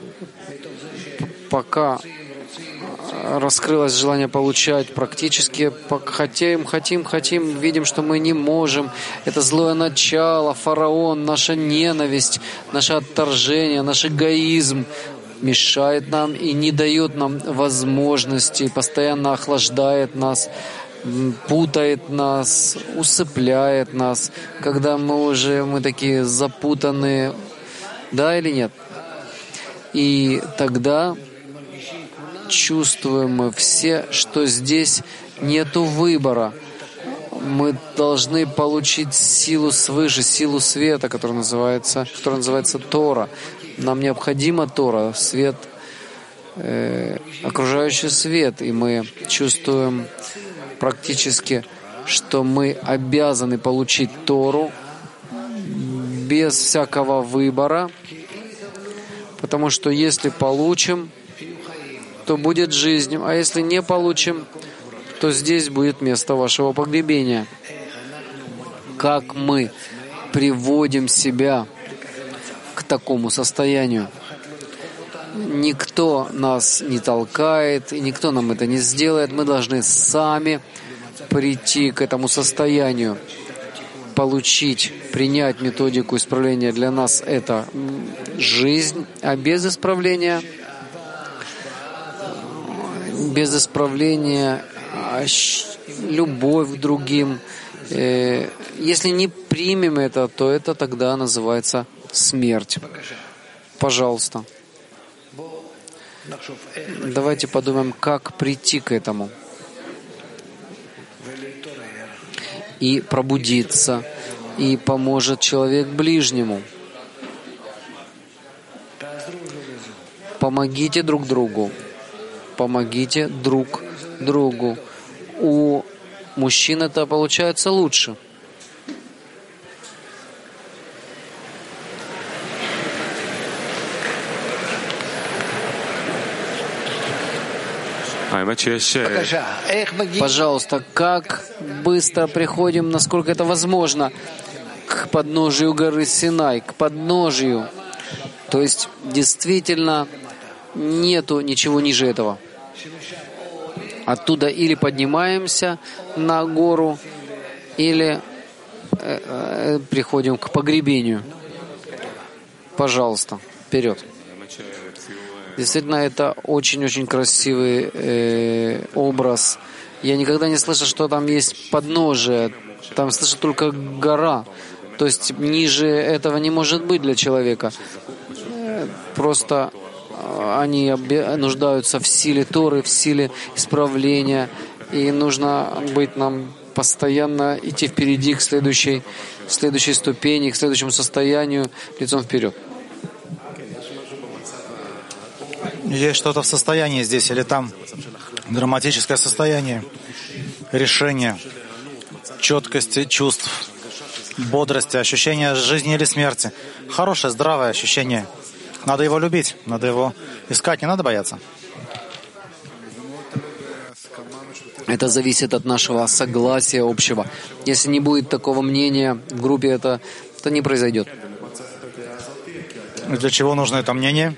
пока раскрылось желание получать практически, хотим, хотим, хотим, видим, что мы не можем. Это злое начало, фараон, наша ненависть, наше отторжение, наш эгоизм мешает нам и не дает нам возможности, постоянно охлаждает нас, путает нас, усыпляет нас, когда мы уже, мы такие запутанные, да или нет? И тогда чувствуем мы все, что здесь нету выбора. Мы должны получить силу свыше, силу света, которая называется, которая называется Тора. Нам необходима Тора, свет, э, окружающий свет, и мы чувствуем практически, что мы обязаны получить Тору без всякого выбора, потому что если получим, то будет жизнь, а если не получим, то здесь будет место вашего погребения. Как мы приводим себя к такому состоянию? Никто нас не толкает, и никто нам это не сделает. Мы должны сами прийти к этому состоянию, получить, принять методику исправления. Для нас это жизнь, а без исправления, без исправления любовь к другим. Если не примем это, то это тогда называется смерть. Пожалуйста. Давайте подумаем, как прийти к этому и пробудиться, и поможет человек ближнему. Помогите друг другу. Помогите друг другу. У мужчин это получается лучше. Пожалуйста, как быстро приходим, насколько это возможно, к подножию горы Синай, к подножию. То есть, действительно, нету ничего ниже этого. Оттуда или поднимаемся на гору, или э, э, приходим к погребению. Пожалуйста, вперед. Действительно, это очень-очень красивый э, образ. Я никогда не слышал, что там есть подножие. Там слышу только гора. То есть ниже этого не может быть для человека. Просто они нуждаются в силе Торы, в силе исправления. И нужно быть нам постоянно идти впереди к следующей, следующей ступени, к следующему состоянию, лицом вперед. Есть что-то в состоянии здесь или там, драматическое состояние, решение, четкости чувств, бодрости, ощущение жизни или смерти. Хорошее, здравое ощущение. Надо его любить, надо его искать, не надо бояться. Это зависит от нашего согласия общего. Если не будет такого мнения в группе, это, это не произойдет. Для чего нужно это мнение?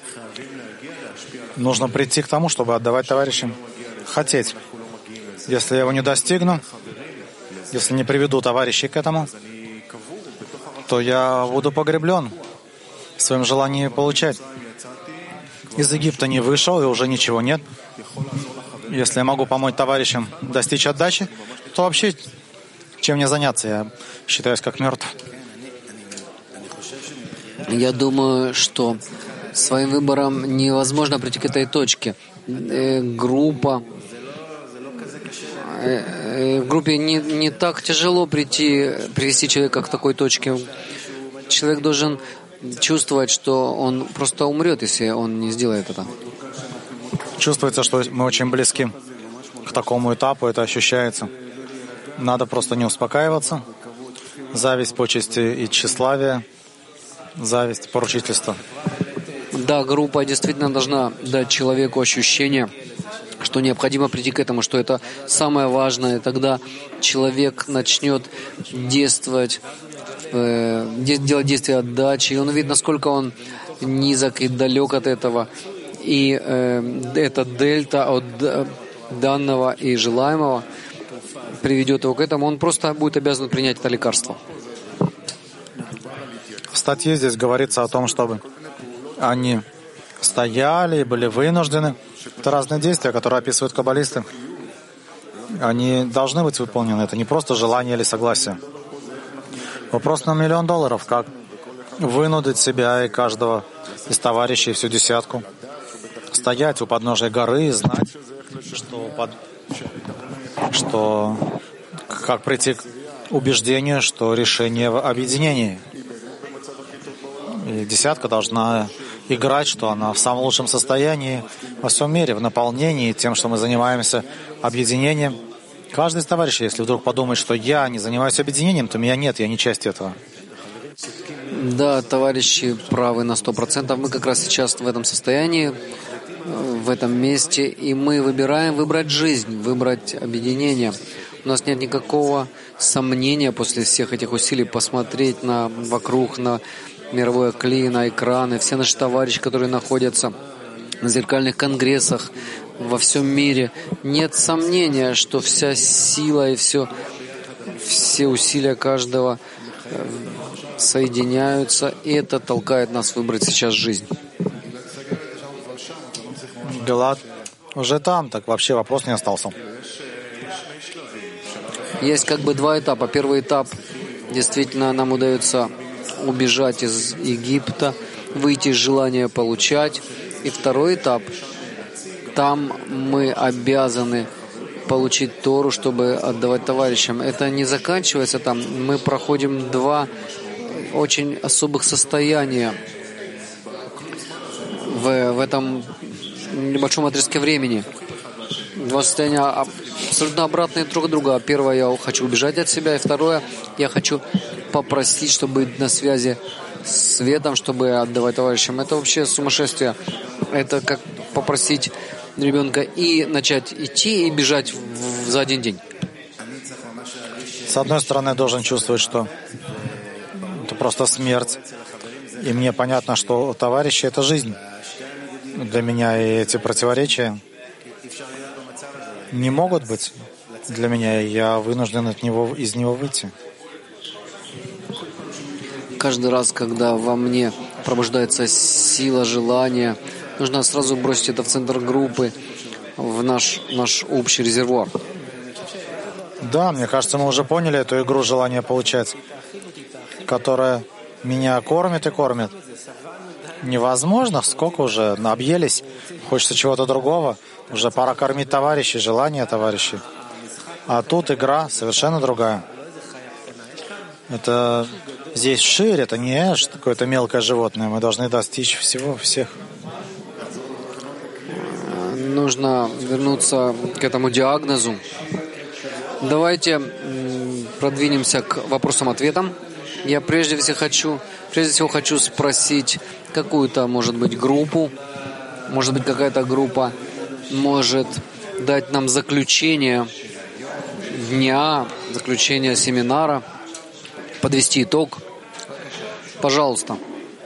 Нужно прийти к тому, чтобы отдавать товарищам, хотеть. Если я его не достигну, если не приведу товарищей к этому, то я буду погреблен в своем желании получать. Из Египта не вышел, и уже ничего нет. Если я могу помочь товарищам достичь отдачи, то вообще чем мне заняться? Я считаюсь как мертв. Я думаю, что своим выбором невозможно прийти к этой точке. Э, группа. Э, э, в группе не, не так тяжело прийти, привести человека к такой точке. Человек должен чувствовать, что он просто умрет, если он не сделает это. Чувствуется, что мы очень близки к такому этапу, это ощущается. Надо просто не успокаиваться. Зависть, почести и тщеславие. Зависть, поручительство. Да, группа действительно должна дать человеку ощущение, что необходимо прийти к этому, что это самое важное. И тогда человек начнет действовать, э, делать действия отдачи, и он увидит, насколько он низок и далек от этого. И э, эта дельта от данного и желаемого приведет его к этому. Он просто будет обязан принять это лекарство. В статье здесь говорится о том, чтобы они стояли и были вынуждены. Это разные действия, которые описывают каббалисты. Они должны быть выполнены. Это не просто желание или согласие. Вопрос на миллион долларов. Как вынудить себя и каждого из товарищей, всю десятку, стоять у подножия горы и знать, что, под... что как прийти к убеждению, что решение в объединении. И десятка должна играть, что она в самом лучшем состоянии во всем мире, в наполнении тем, что мы занимаемся объединением. Каждый из товарищей, если вдруг подумает, что я не занимаюсь объединением, то меня нет, я не часть этого. Да, товарищи правы на сто процентов. Мы как раз сейчас в этом состоянии, в этом месте, и мы выбираем выбрать жизнь, выбрать объединение. У нас нет никакого сомнения после всех этих усилий посмотреть на вокруг, на мировое кли, на экраны, все наши товарищи, которые находятся на зеркальных конгрессах во всем мире. Нет сомнения, что вся сила и все, все усилия каждого соединяются, и это толкает нас выбрать сейчас жизнь. Галат уже там, так вообще вопрос не остался. Есть как бы два этапа. Первый этап, действительно, нам удается убежать из Египта, выйти из желания получать. И второй этап, там мы обязаны получить Тору, чтобы отдавать товарищам. Это не заканчивается там. Мы проходим два очень особых состояния в, в этом небольшом отрезке времени. Два состояния абсолютно обратные друг друга. Первое, я хочу убежать от себя, и второе, я хочу попросить, чтобы быть на связи с светом, чтобы отдавать товарищам. Это вообще сумасшествие. Это как попросить ребенка и начать идти и бежать в, за один день. С одной стороны, я должен чувствовать, что это просто смерть. И мне понятно, что товарищи — это жизнь. Для меня и эти противоречия не могут быть для меня. Я вынужден от него, из него выйти. Каждый раз, когда во мне пробуждается сила, желание, нужно сразу бросить это в центр группы, в наш, наш общий резервуар. Да, мне кажется, мы уже поняли эту игру желания получать, которая меня кормит и кормит. Невозможно, сколько уже объелись, хочется чего-то другого. Уже пора кормить товарищей, желания товарищей. А тут игра совершенно другая. Это здесь шире, это не какое-то мелкое животное. Мы должны достичь всего, всех. Нужно вернуться к этому диагнозу. Давайте продвинемся к вопросам-ответам. Я прежде всего хочу, прежде всего хочу спросить какую-то, может быть, группу. Может быть, какая-то группа может дать нам заключение дня, заключение семинара, подвести итог. Пожалуйста.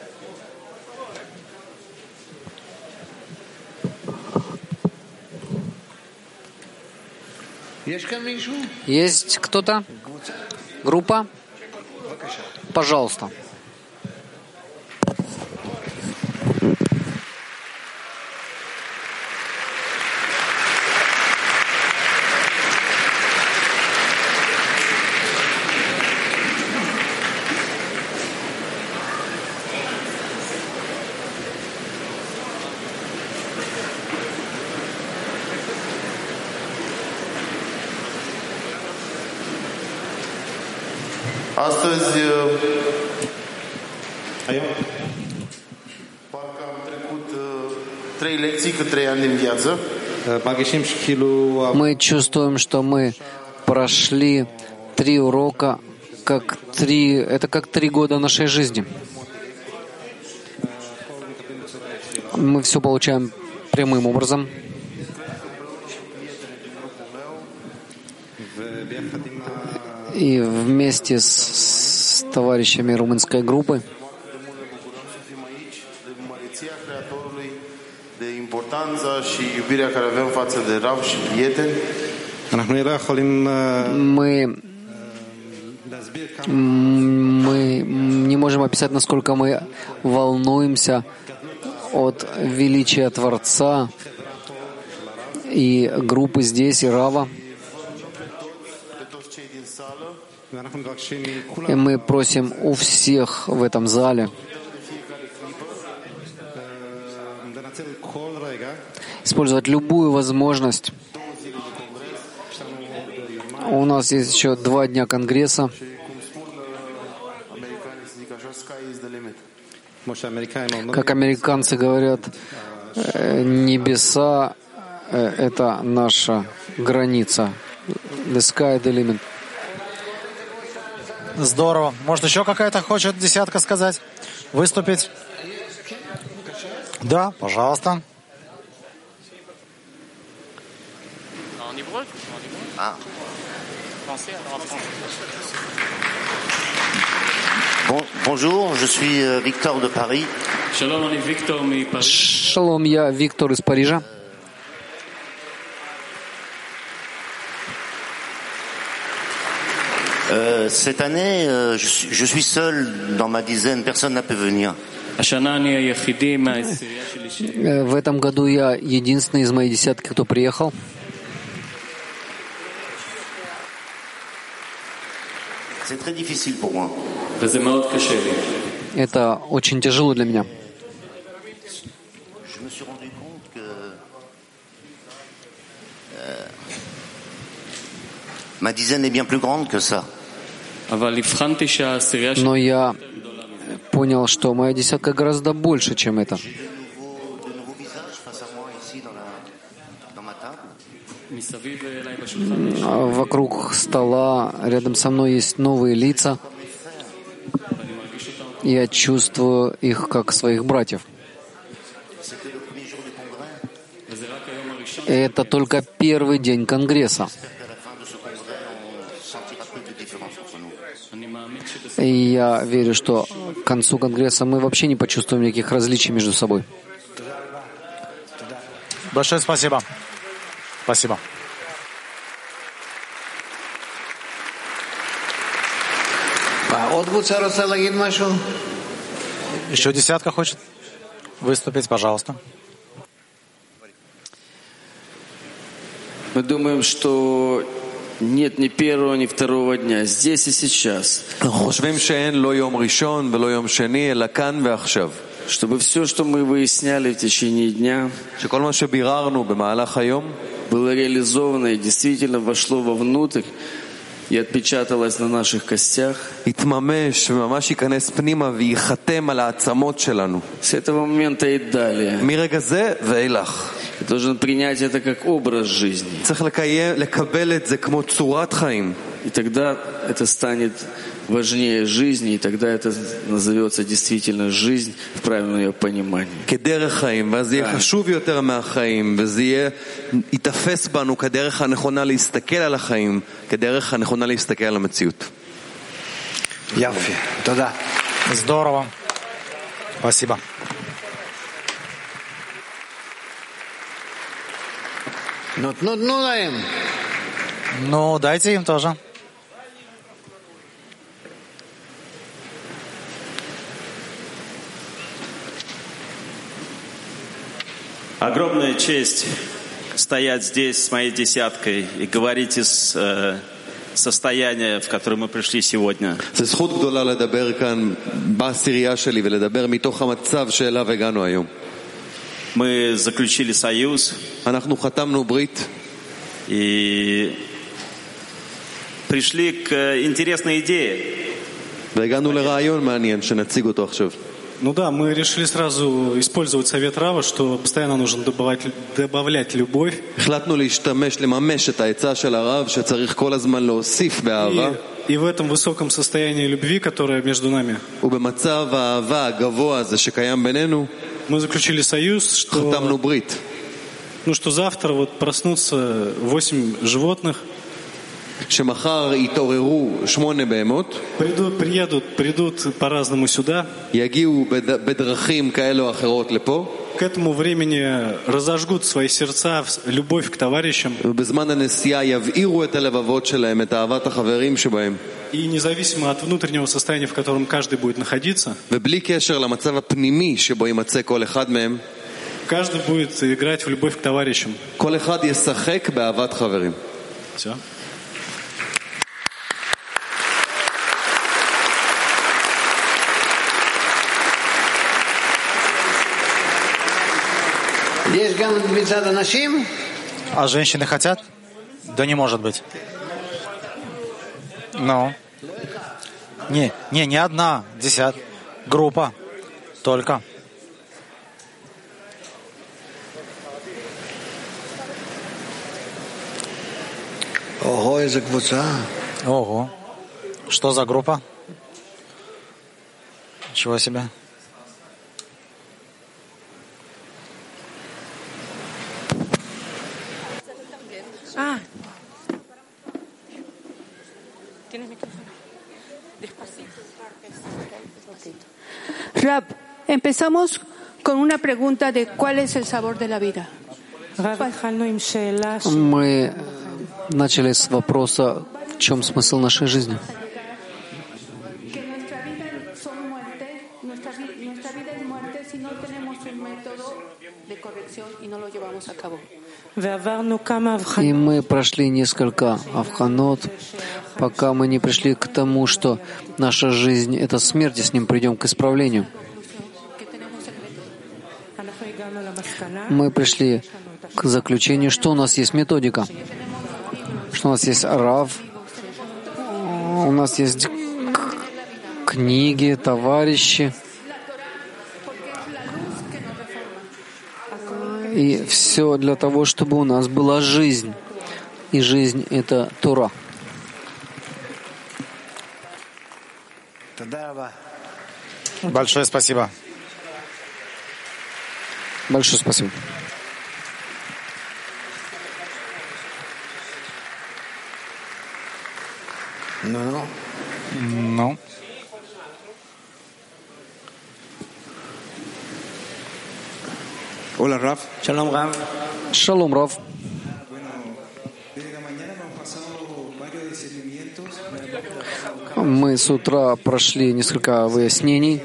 Есть кто-то? Группа? Пожалуйста. Astăzi, parcă am trecut trei lecții cât trei ani din viață. Мы чувствуем, что мы прошли три урока, как три, это как три года нашей жизни. Мы все получаем прямым образом. И вместе с, с товарищами румынской группы мы, мы не можем описать, насколько мы волнуемся от величия Творца и группы здесь, и Рава. И мы просим у всех в этом зале использовать любую возможность. У нас есть еще два дня конгресса. Как американцы говорят, небеса — это наша граница. The sky the limit. Здорово. Может, еще какая-то хочет десятка сказать? Выступить? Да, пожалуйста. Bon, bonjour, je suis euh, Victor de Paris. Шалом, я Виктор из Парижа. Euh, cette année, euh, je, suis, je suis seul dans ma dizaine, personne n'a pu venir. В этом году я единственный из моей десятки, кто приехал. C'est très difficile pour moi. Это очень тяжело для меня. Je me suis rendu compte que euh, ma dizaine est bien plus grande que ça. Но я понял, что моя десятка гораздо больше, чем это. Вокруг стола, рядом со мной есть новые лица. Я чувствую их как своих братьев. И это только первый день Конгресса. И я верю, что к концу Конгресса мы вообще не почувствуем никаких различий между собой. Большое спасибо. Спасибо. Еще десятка хочет выступить, пожалуйста. Мы думаем, что нет ни первого, ни второго дня, здесь и сейчас. Чтобы все, что мы выясняли в течение дня, было реализовано и действительно вошло вовнутрь и отпечаталось на наших костях. С этого момента и далее. Ты должен принять это как образ жизни. И тогда это станет важнее жизни, и тогда это назовется действительно жизнь в правильном ее понимании. Здорово. Спасибо. Ну, дайте им тоже. Огромная честь стоять здесь с моей десяткой и говорить из э, состояния, в которое мы пришли сегодня. Мы заключили союз и пришли к интересной идее. Ну да, мы решили сразу использовать совет Рава, что постоянно нужно добавлять, добавлять любовь. И, и в этом высоком состоянии любви, которое между нами, мы заключили союз, что, ну, что завтра вот проснутся восемь животных, Придут, приедут, придут по-разному сюда. К этому времени разожгут свои сердца, любовь к товарищам. И независимо от внутреннего состояния, в котором каждый будет находиться, каждый будет играть в любовь к товарищам. Все. А женщины хотят? Да не может быть. Ну. Не, не, не одна, десят. Группа. Только. Ого. Что за группа? Чего себе? Ah. ¿Tienes micrófono? Despacito. Rab, empezamos con una pregunta de cuál es el sabor de la vida. Мы начали с вопроса, в чем смысл нашей жизни. И мы прошли несколько авханот, пока мы не пришли к тому, что наша жизнь — это смерть, и с ним придем к исправлению. Мы пришли к заключению, что у нас есть методика, что у нас есть Рав, у нас есть книги, товарищи, и все для того, чтобы у нас была жизнь. И жизнь — это Тора. Большое спасибо. Большое спасибо. Non. Ну, Hola, Raf. Shalom, Rav. Шалом, Рав. Мы с утра прошли несколько выяснений.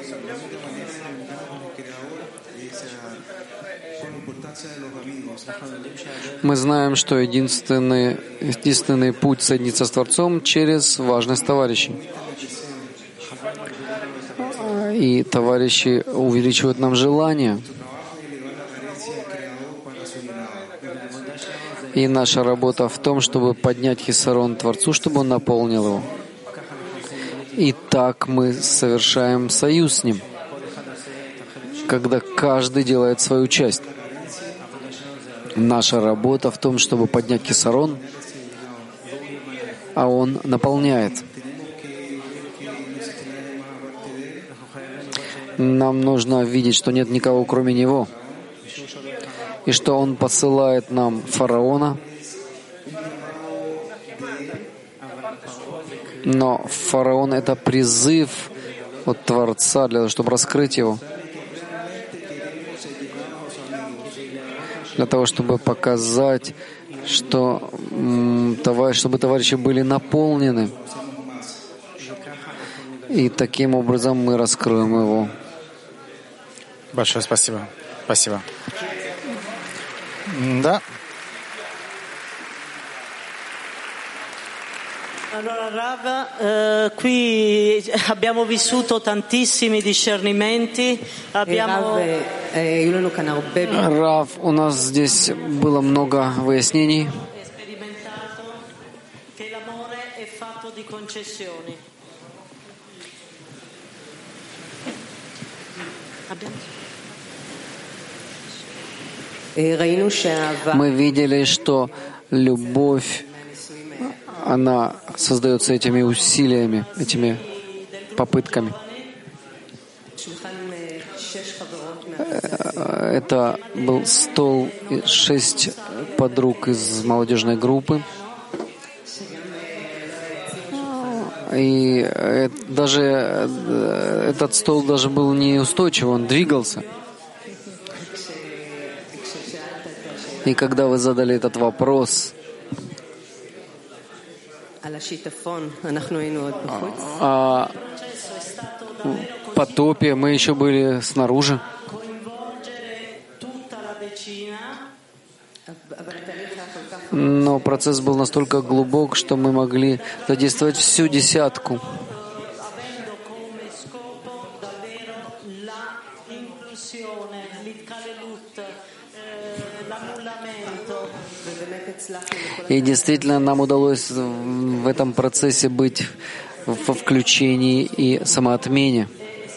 Мы знаем, что единственный, единственный путь соединиться с Творцом через важность товарищей. И товарищи увеличивают нам желание. И наша работа в том, чтобы поднять хисарон Творцу, чтобы он наполнил его. И так мы совершаем союз с ним, когда каждый делает свою часть. Наша работа в том, чтобы поднять кисарон, а он наполняет. Нам нужно видеть, что нет никого, кроме него, и что он посылает нам фараона, но фараон — это призыв от Творца для того, чтобы раскрыть его, для того, чтобы показать, что, чтобы товарищи были наполнены. И таким образом мы раскроем его. большое спасибо. Спасибо. Да. Allora Rav, eh, qui abbiamo vissuto tantissimi discernimenti, abbiamo... Рав, у нас здесь было много выяснений. che l'amore è fatto di concessioni. Мы видели, что любовь, она создается этими усилиями, этими попытками. Это был стол, шесть подруг из молодежной группы. И даже этот стол даже был неустойчивый, он двигался. И когда вы задали этот вопрос о потопе, мы еще были снаружи. Но процесс был настолько глубок, что мы могли задействовать всю десятку. И действительно нам удалось в этом процессе быть во включении и самоотмене.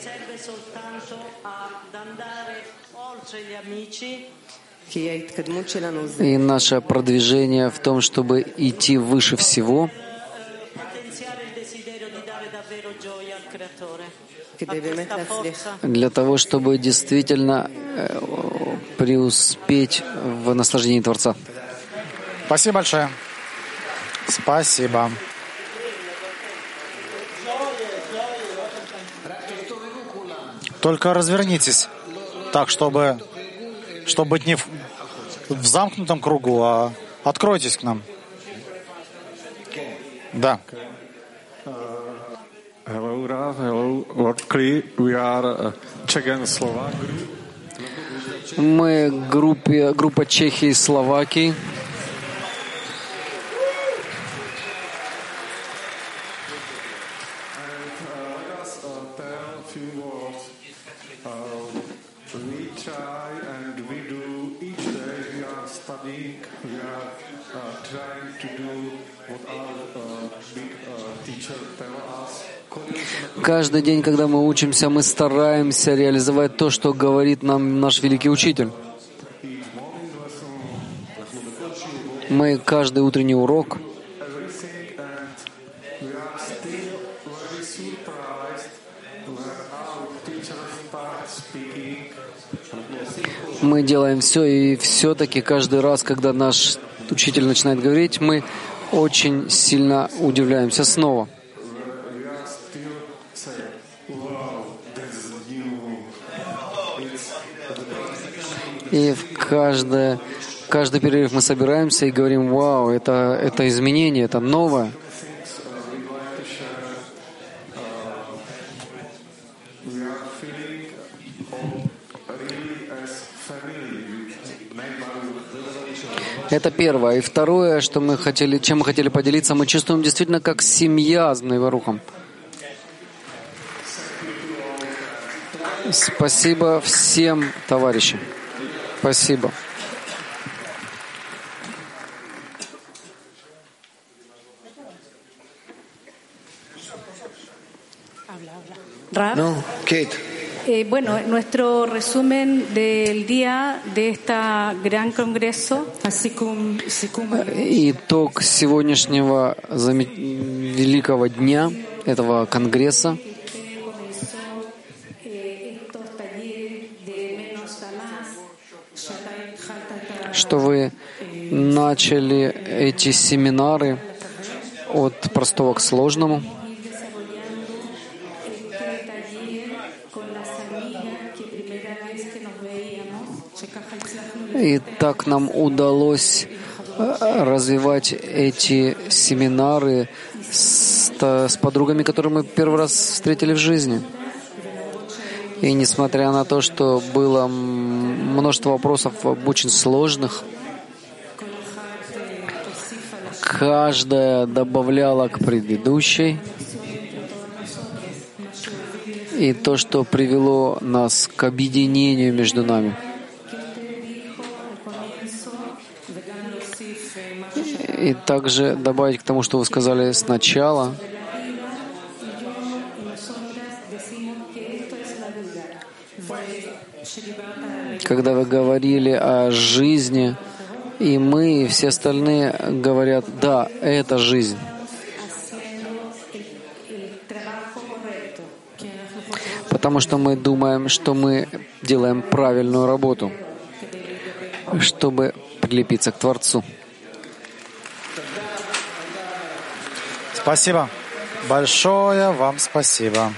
И наше продвижение в том, чтобы идти выше всего, для того, чтобы действительно преуспеть в наслаждении Творца. Спасибо большое. Спасибо. Кто Только развернитесь так, чтобы, чтобы быть не в, в замкнутом кругу, а откройтесь к нам. Да. Hello, Rav. Hello, Lord Klee. We are Czech and Slovak group. Мы группе, группа Чехии и Словакии. Каждый день, когда мы учимся, мы стараемся реализовать то, что говорит нам наш великий учитель. Мы каждый утренний урок мы делаем все, и все-таки каждый раз, когда наш учитель начинает говорить, мы очень сильно удивляемся снова. И в каждое, каждый перерыв мы собираемся и говорим: вау, это, это изменение, это новое. Это первое. И второе, что мы хотели, чем мы хотели поделиться, мы чувствуем действительно как семья с Бней-Барухом. Спасибо всем товарищам. Спасибо. No, Kate. Eh, bueno, nuestro resumen del día de este gran congreso. Итог сегодняшнего великого дня этого конгресса. Что вы начали эти семинары от простого к сложному. И так нам удалось развивать эти семинары с, с подругами, которые мы первый раз встретили в жизни. И несмотря на то, что было множество вопросов очень сложных, каждая добавляла к предыдущей. И то, что привело нас к объединению между нами. И также добавить к тому, что вы сказали сначала, когда вы говорили о жизни, и мы, и все остальные говорят: да, это жизнь. Потому что мы думаем, что мы делаем правильную работу, чтобы прилепиться к Творцу. Спасибо. Большое вам спасибо.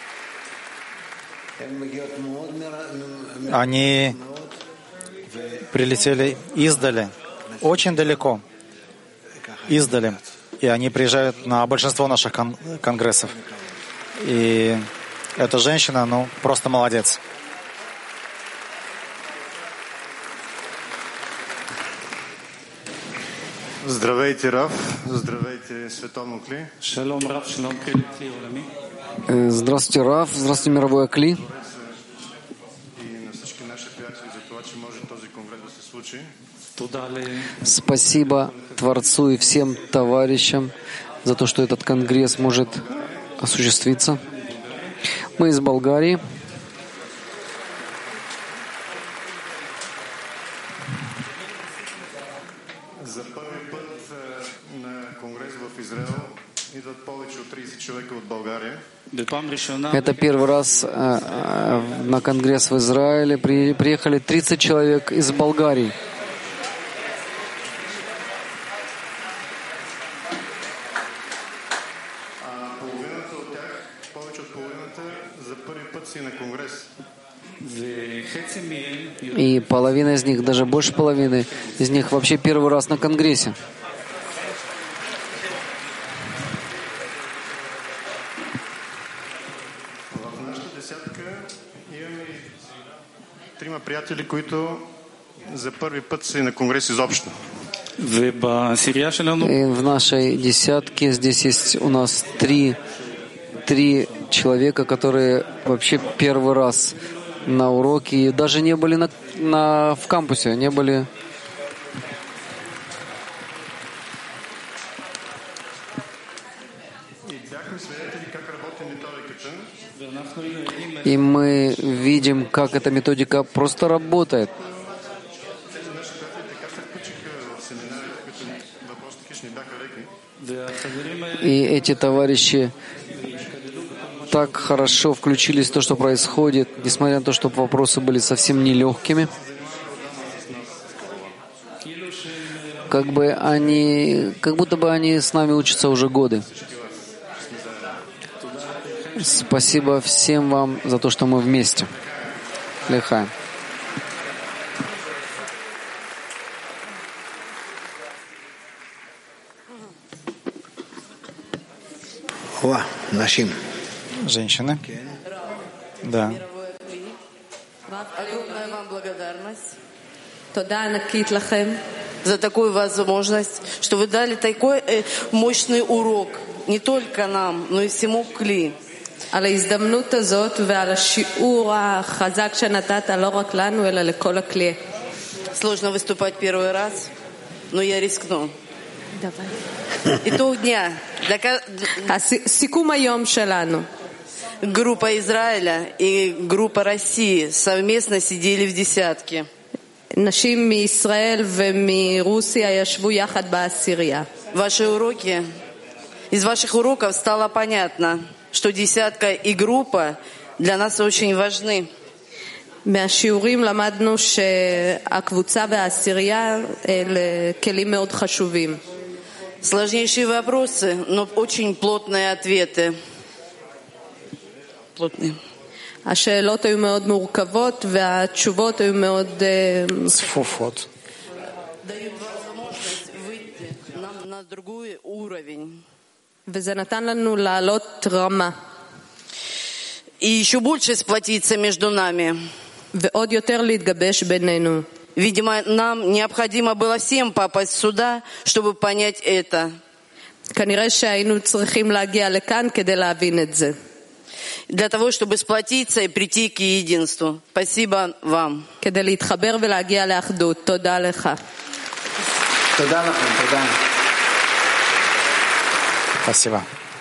Они прилетели издали, очень далеко, издали, и они приезжают на большинство наших кон- конгрессов. И эта женщина, ну, просто молодец. Здравейте, Рав. Здравейте, Световно Кли. Шалом, Рав. Шалом, Кли. Здравствуйте, Рав. Здравствуйте, мировой Кли. И на всички наши приятели за това, че може този конгрес да се случи. Спасибо Творцу и всем товарищам за то, что этот конгресс может осуществиться. Мы из Болгарии. За първи път на конгрес в Израел идват повече от тридесет човека от България. Это первый раз э, на конгресс в Израиле при, приехали тридцать человек из Болгарии. А половината от тях, повече от половината, за първи път си на конгрес. половина из них, даже больше половины из них вообще первый раз на Конгрессе. В нашата десятка имаме трима приятели, които за първи път са на Конгрес изобщо. И в нашей десятке здесь есть у нас три, три человека, которые вообще первый раз на уроке и даже не были на, на, в кампусе, не были. И мы видим, как эта методика просто работает. И эти товарищи так хорошо включились в то, что происходит, несмотря на то, что вопросы были совсем нелегкими. Как бы они, как будто бы они с нами учатся уже годы. Спасибо всем вам за то, что мы вместе. Лехаем. Женщины. Да. Огромная вам благодарность за такую возможность, что вы дали такой мощный урок не только нам, но и всему Кли. על ההזדמנות הזאת ועל השיעור החזק שנתת לא רק לנו אלא לכל הכלי. Сложно выступать первый раз, но я рискну. Итог дня. הסיכום היום שלנו. Группа Израиля и группа России совместно сидели в десятке. נשים מישראל ומרוסיה ישבו יחד בעשירייה. Ваши уроки, из ваших уроков стало понятно, что десятка и группа для нас очень важны. מהשיעורים למדנו שהקבוצה והעשירייה אלה כלים מאוד חשובים. Сложнейшие вопросы, но очень плотные ответы. Плотные. השאלות היו מאוד מורכבות והתשובות היו מאוד צפופות. דают возможность выйти нам на другой уровень. וזה נתן לנו לעלות רמה. И еще больше сплотиться между нами. ועוד יותר להתגבש בינינו. Видимо, нам необходимо было всем попасть сюда, чтобы понять это. כנראה שהיינו צריכים להגיע לכאן כדי להבין את זה. Для того, чтобы сплотиться и прийти к единству. Спасибо вам. כדי להתחבר ולהגיע לאחדות. תודה לך. תודה לכם, תודה. Спасибо.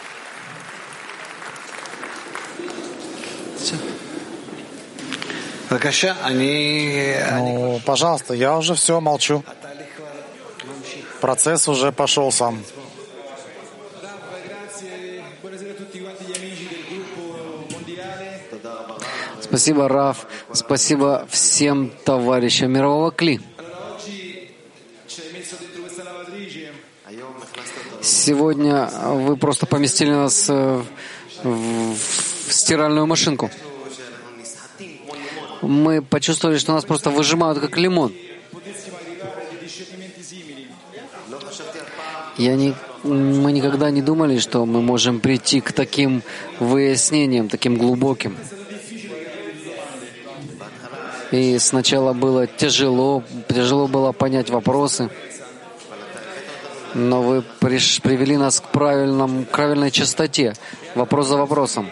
Ну, пожалуйста, я уже все молчу. Процесс уже пошел сам. Спасибо, Рав. Спасибо всем товарищам мирового Кли. Сегодня вы просто поместили нас в, в стиральную машинку. Мы почувствовали, что нас просто выжимают как лимон. Я не, мы никогда не думали, что мы можем прийти к таким выяснениям, таким глубоким. И сначала было тяжело, тяжело было понять вопросы, но вы приш, привели нас к правильному, к правильной частоте, вопрос за вопросом.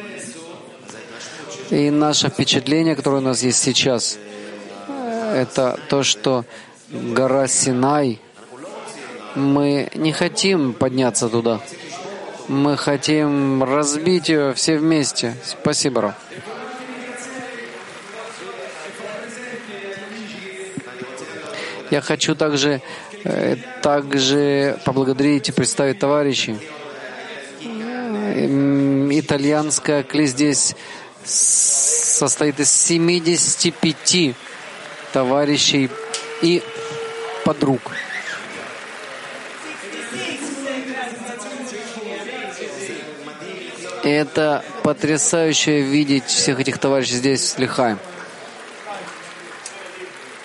И наше впечатление, которое у нас есть сейчас, это то, что гора Синай, мы не хотим подняться туда. Мы хотим разбить ее все вместе. Спасибо, Рав. Я хочу также, также поблагодарить и представить товарищей. Итальянская Кли здесь состоит из семидесяти пяти товарищей и подруг. И это потрясающе видеть всех этих товарищей здесь в Лехаим.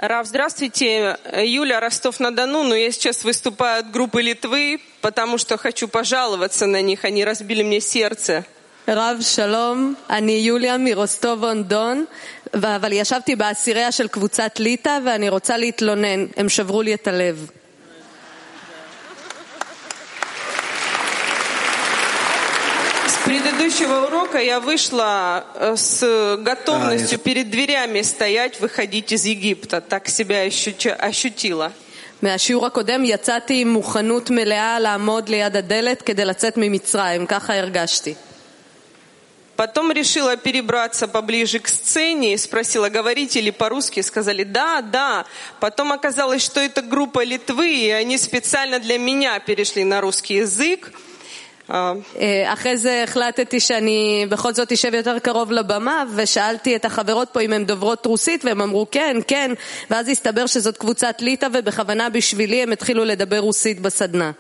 Рав, здравствуйте. Юля, Ростов-на-Дону. Но я сейчас выступаю от группы Литвы, потому что хочу пожаловаться на них. Они разбили мне сердце. רב שלום, אני יוליה מרוסטוב און דון, אבל ישבתי בעשירייה של קבוצת ליטא ואני רוצה להתלונן, הם שברו לי את הלב. С предыдущего урока я вышла с готовностью перед дверями стоять, выходить из Египта. Так себя ощутила. מהשיעור הקודם יצאתי עם מוכנות מלאה לעמוד ליד הדלת כדי לצאת ממצרים, ככה הרגשתי. Потом решила перебраться поближе к сцене и спросила, говорите ли по-русски. Сказали, да, да. Потом оказалось, что это группа Литвы, и они специально для меня перешли на русский язык. אחרי זה החלטתי שאני בכל זאת אשב יותר קרוב לבמה ושאלתי את החברות פה אם הן דוברות רוסית והם אמרו כן, כן, ואז הסתבר שזאת קבוצת ליטא ובכוונה בשבילי הם התחילו לדבר רוסית בסדנה.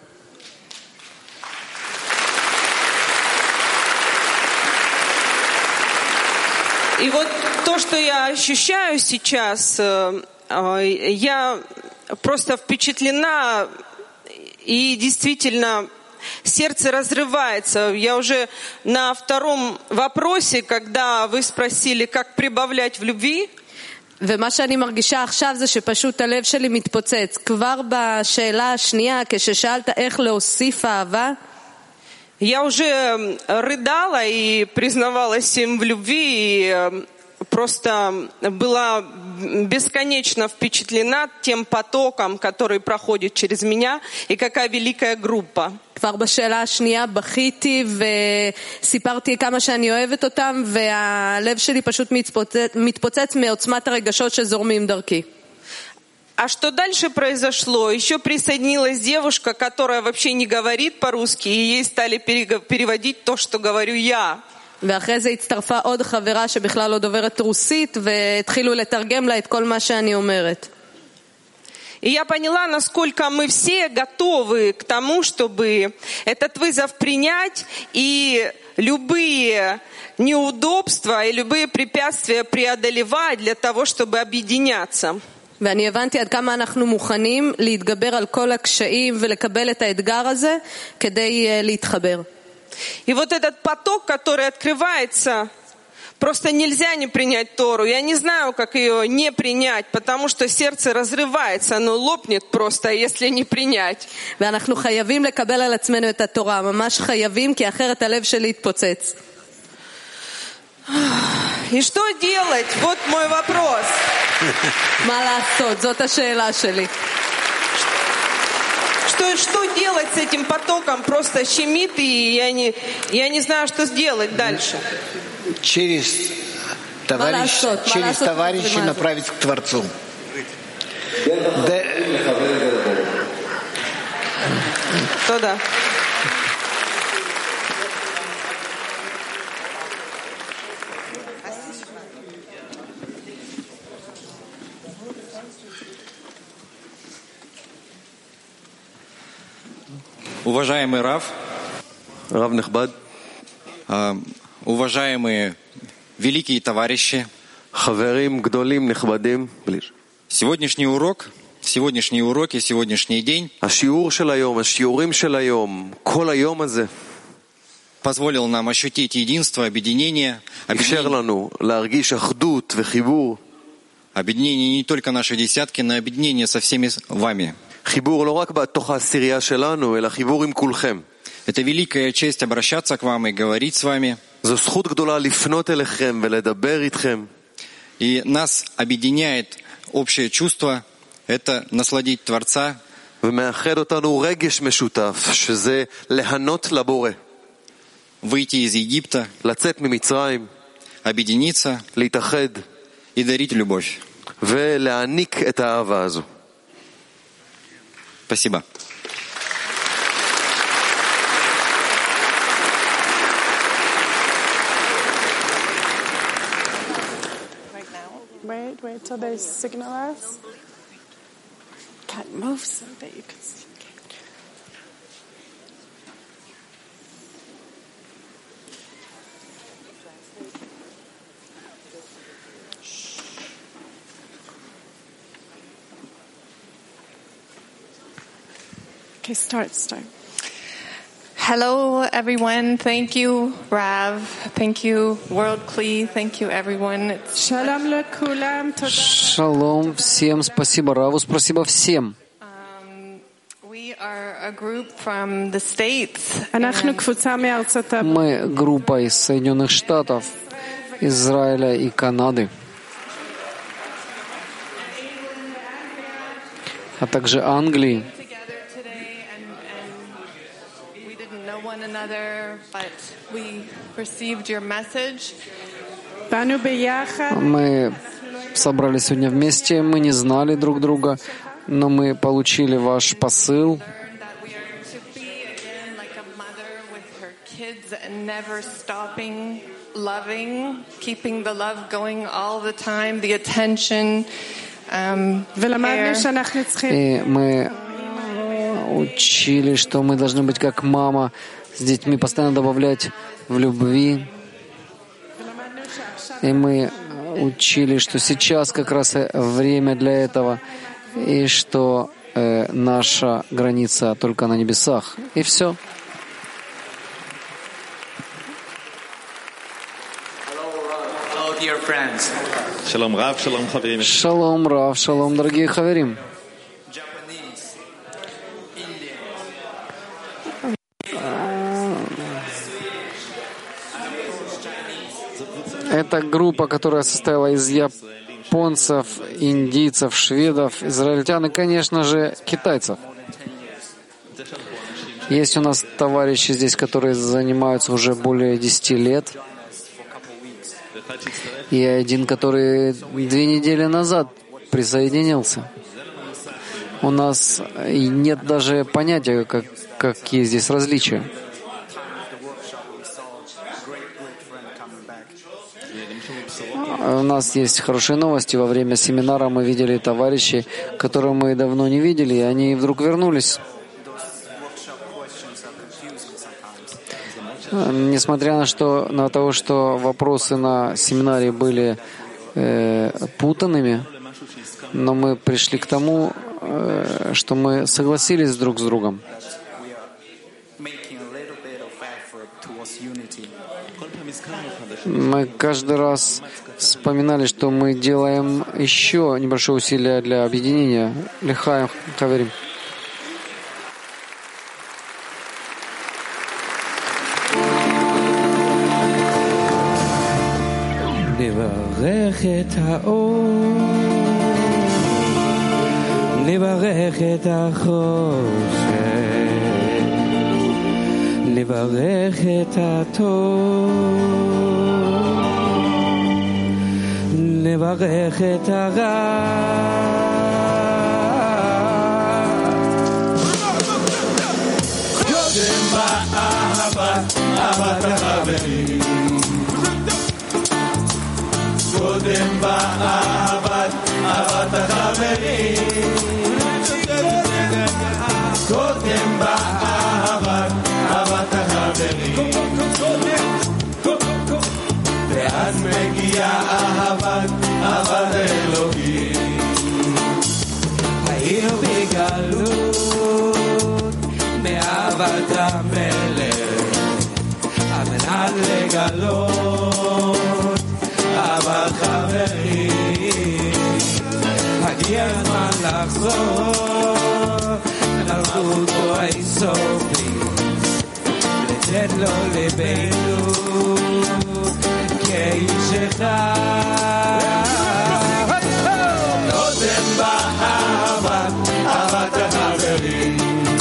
И вот то, что я ощущаю сейчас, я просто впечатлена, и действительно сердце разрывается. Я уже на втором вопросе, когда вы спросили, как прибавлять в любви, ומה שאני מרגישה עכשיו זה שפשוט הלב שלי מתפוצץ. כבר בשאלה השנייה, כששאלת איך להוסיף אהבה, я уже рыдала и признавалась им в любви, и просто была бесконечно впечатлена тем потоком, который проходит через меня, и какая великая группа. כבר בשאלה השנייה בכיתי וסיפרתי כמה שאני אוהבת אותם, והלב שלי פשוט מתפוצץ, מתפוצץ מעוצמת הרגשות שזורמים דרכי. А что дальше произошло? Еще присоединилась девушка, которая вообще не говорит по-русски, и ей стали переводить то, что говорю я. ואחרי זה הצטרפה עוד חברה שבכלל לא דוברת רוסית, והתחילו לתרגם לה את כל מה שאני אומרת. И я поняла, насколько мы все готовы к тому, чтобы этот вызов принять и любые неудобства и любые препятствия преодолевать для того, чтобы объединяться. ואני הבנתי עד כמה אנחנו מוכנים להתגבר על כל הקשיים ולקבל את האתגר הזה כדי להתחבר. И вот этот поток, который открывается, просто нельзя не принять Тору. Я не знаю, как ее не принять, потому что сердце разрывается, оно лопнет просто, если не принять. ואנחנו חייבים לקבל על עצמנו את התורה, ממש חייבים, כי אחרת הלב שלי יתפוצץ. И что делать? Вот мой вопрос. מה לעשות? זאת השאלה שלי. Что, что делать с этим потоком? Просто щемит, и я не, я не знаю, что сделать дальше. Через товарищ, через товарища направить к Творцу. Туда. Уважаемый Рав, Рав Нехбад, уважаемые великие товарищи, Хаверим Гдолим Нехбадим, сегодняшний урок, сегодняшний урок и сегодняшний день позволил нам ощутить единство, объединение, объединение, объединение не только нашей десятки, но объединение со всеми вами. Это великая честь обращаться к вам и говорить с вами. И нас объединяет общее чувство, это насладить Творца. Выйти из Египта, объединиться и дарить любовь. Спасибо. Wait, wait till they signal us. Can't move so that you can see. Okay, start, start. Hello, everyone. Thank you, Rav. Thank you, World Kli. Thank you, everyone. Шалом всем. Спасибо Раву. Спасибо всем. We are a group from the States. Мы группа из Соединенных Штатов, Израиля и Канады, а также Англии. Мы собрались сегодня вместе, мы не знали друг друга, но мы получили ваш посыл. И мы учили, что мы должны быть как мама, с детьми постоянно добавлять в любви. И мы учили, что сейчас как раз время для этого, и что э, наша граница только на небесах. И все. Hello, dear friends. Шалом Рав, шалом хаверим. Шалом Рав, шалом, дорогие хаверим. Это группа, которая состояла из японцев, индийцев, шведов, израильтян и, конечно же, китайцев. Есть у нас товарищи здесь, которые занимаются уже более десяти лет. И один, который две недели назад присоединился. У нас нет даже понятия, как, какие здесь различия. У нас есть хорошие новости. Во время семинара мы видели товарищей, которых мы давно не видели, и они вдруг вернулись. Несмотря на, что, на то, что вопросы на семинаре были э, путанными, но мы пришли к тому, э, что мы согласились друг с другом. Мы каждый раз вспоминали, что мы делаем еще небольшое усилие для объединения. Лихаем, хаверим. נברך את האור, נברך את החושך, נברך את הטוב, נברך את הרע. קודם באהבת, אהבת החברים, קודם באהבת, אהבת החברים, קודם באהבת, אהבת החברים, ואז מגיעה אהבת, אהבת אלוהים. העיר בגלות מאהבת המלך, על מנת לגלות אהבת חברים. הגיע הזמן לחזור מלכותו האינסופית, לתת לו ליבנו כאיש אחד. קודם באהבת, אהבת החברים,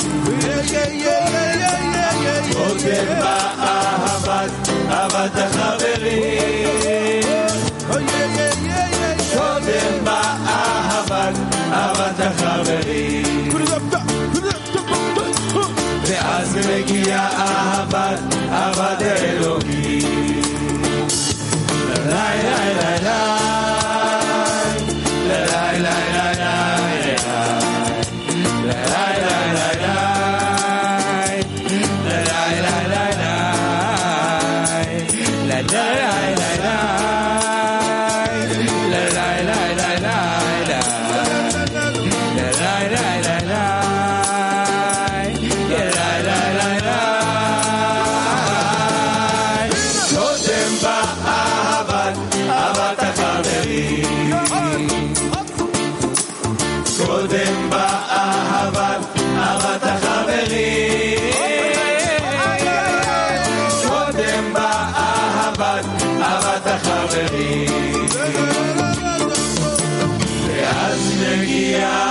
קודם באהבת, אהבת החברים, קודם באהבת, אהבת החברים, ואז מגיעה אהבת, אהבת אלוהים. ליי ליי ליי ליי נגיעה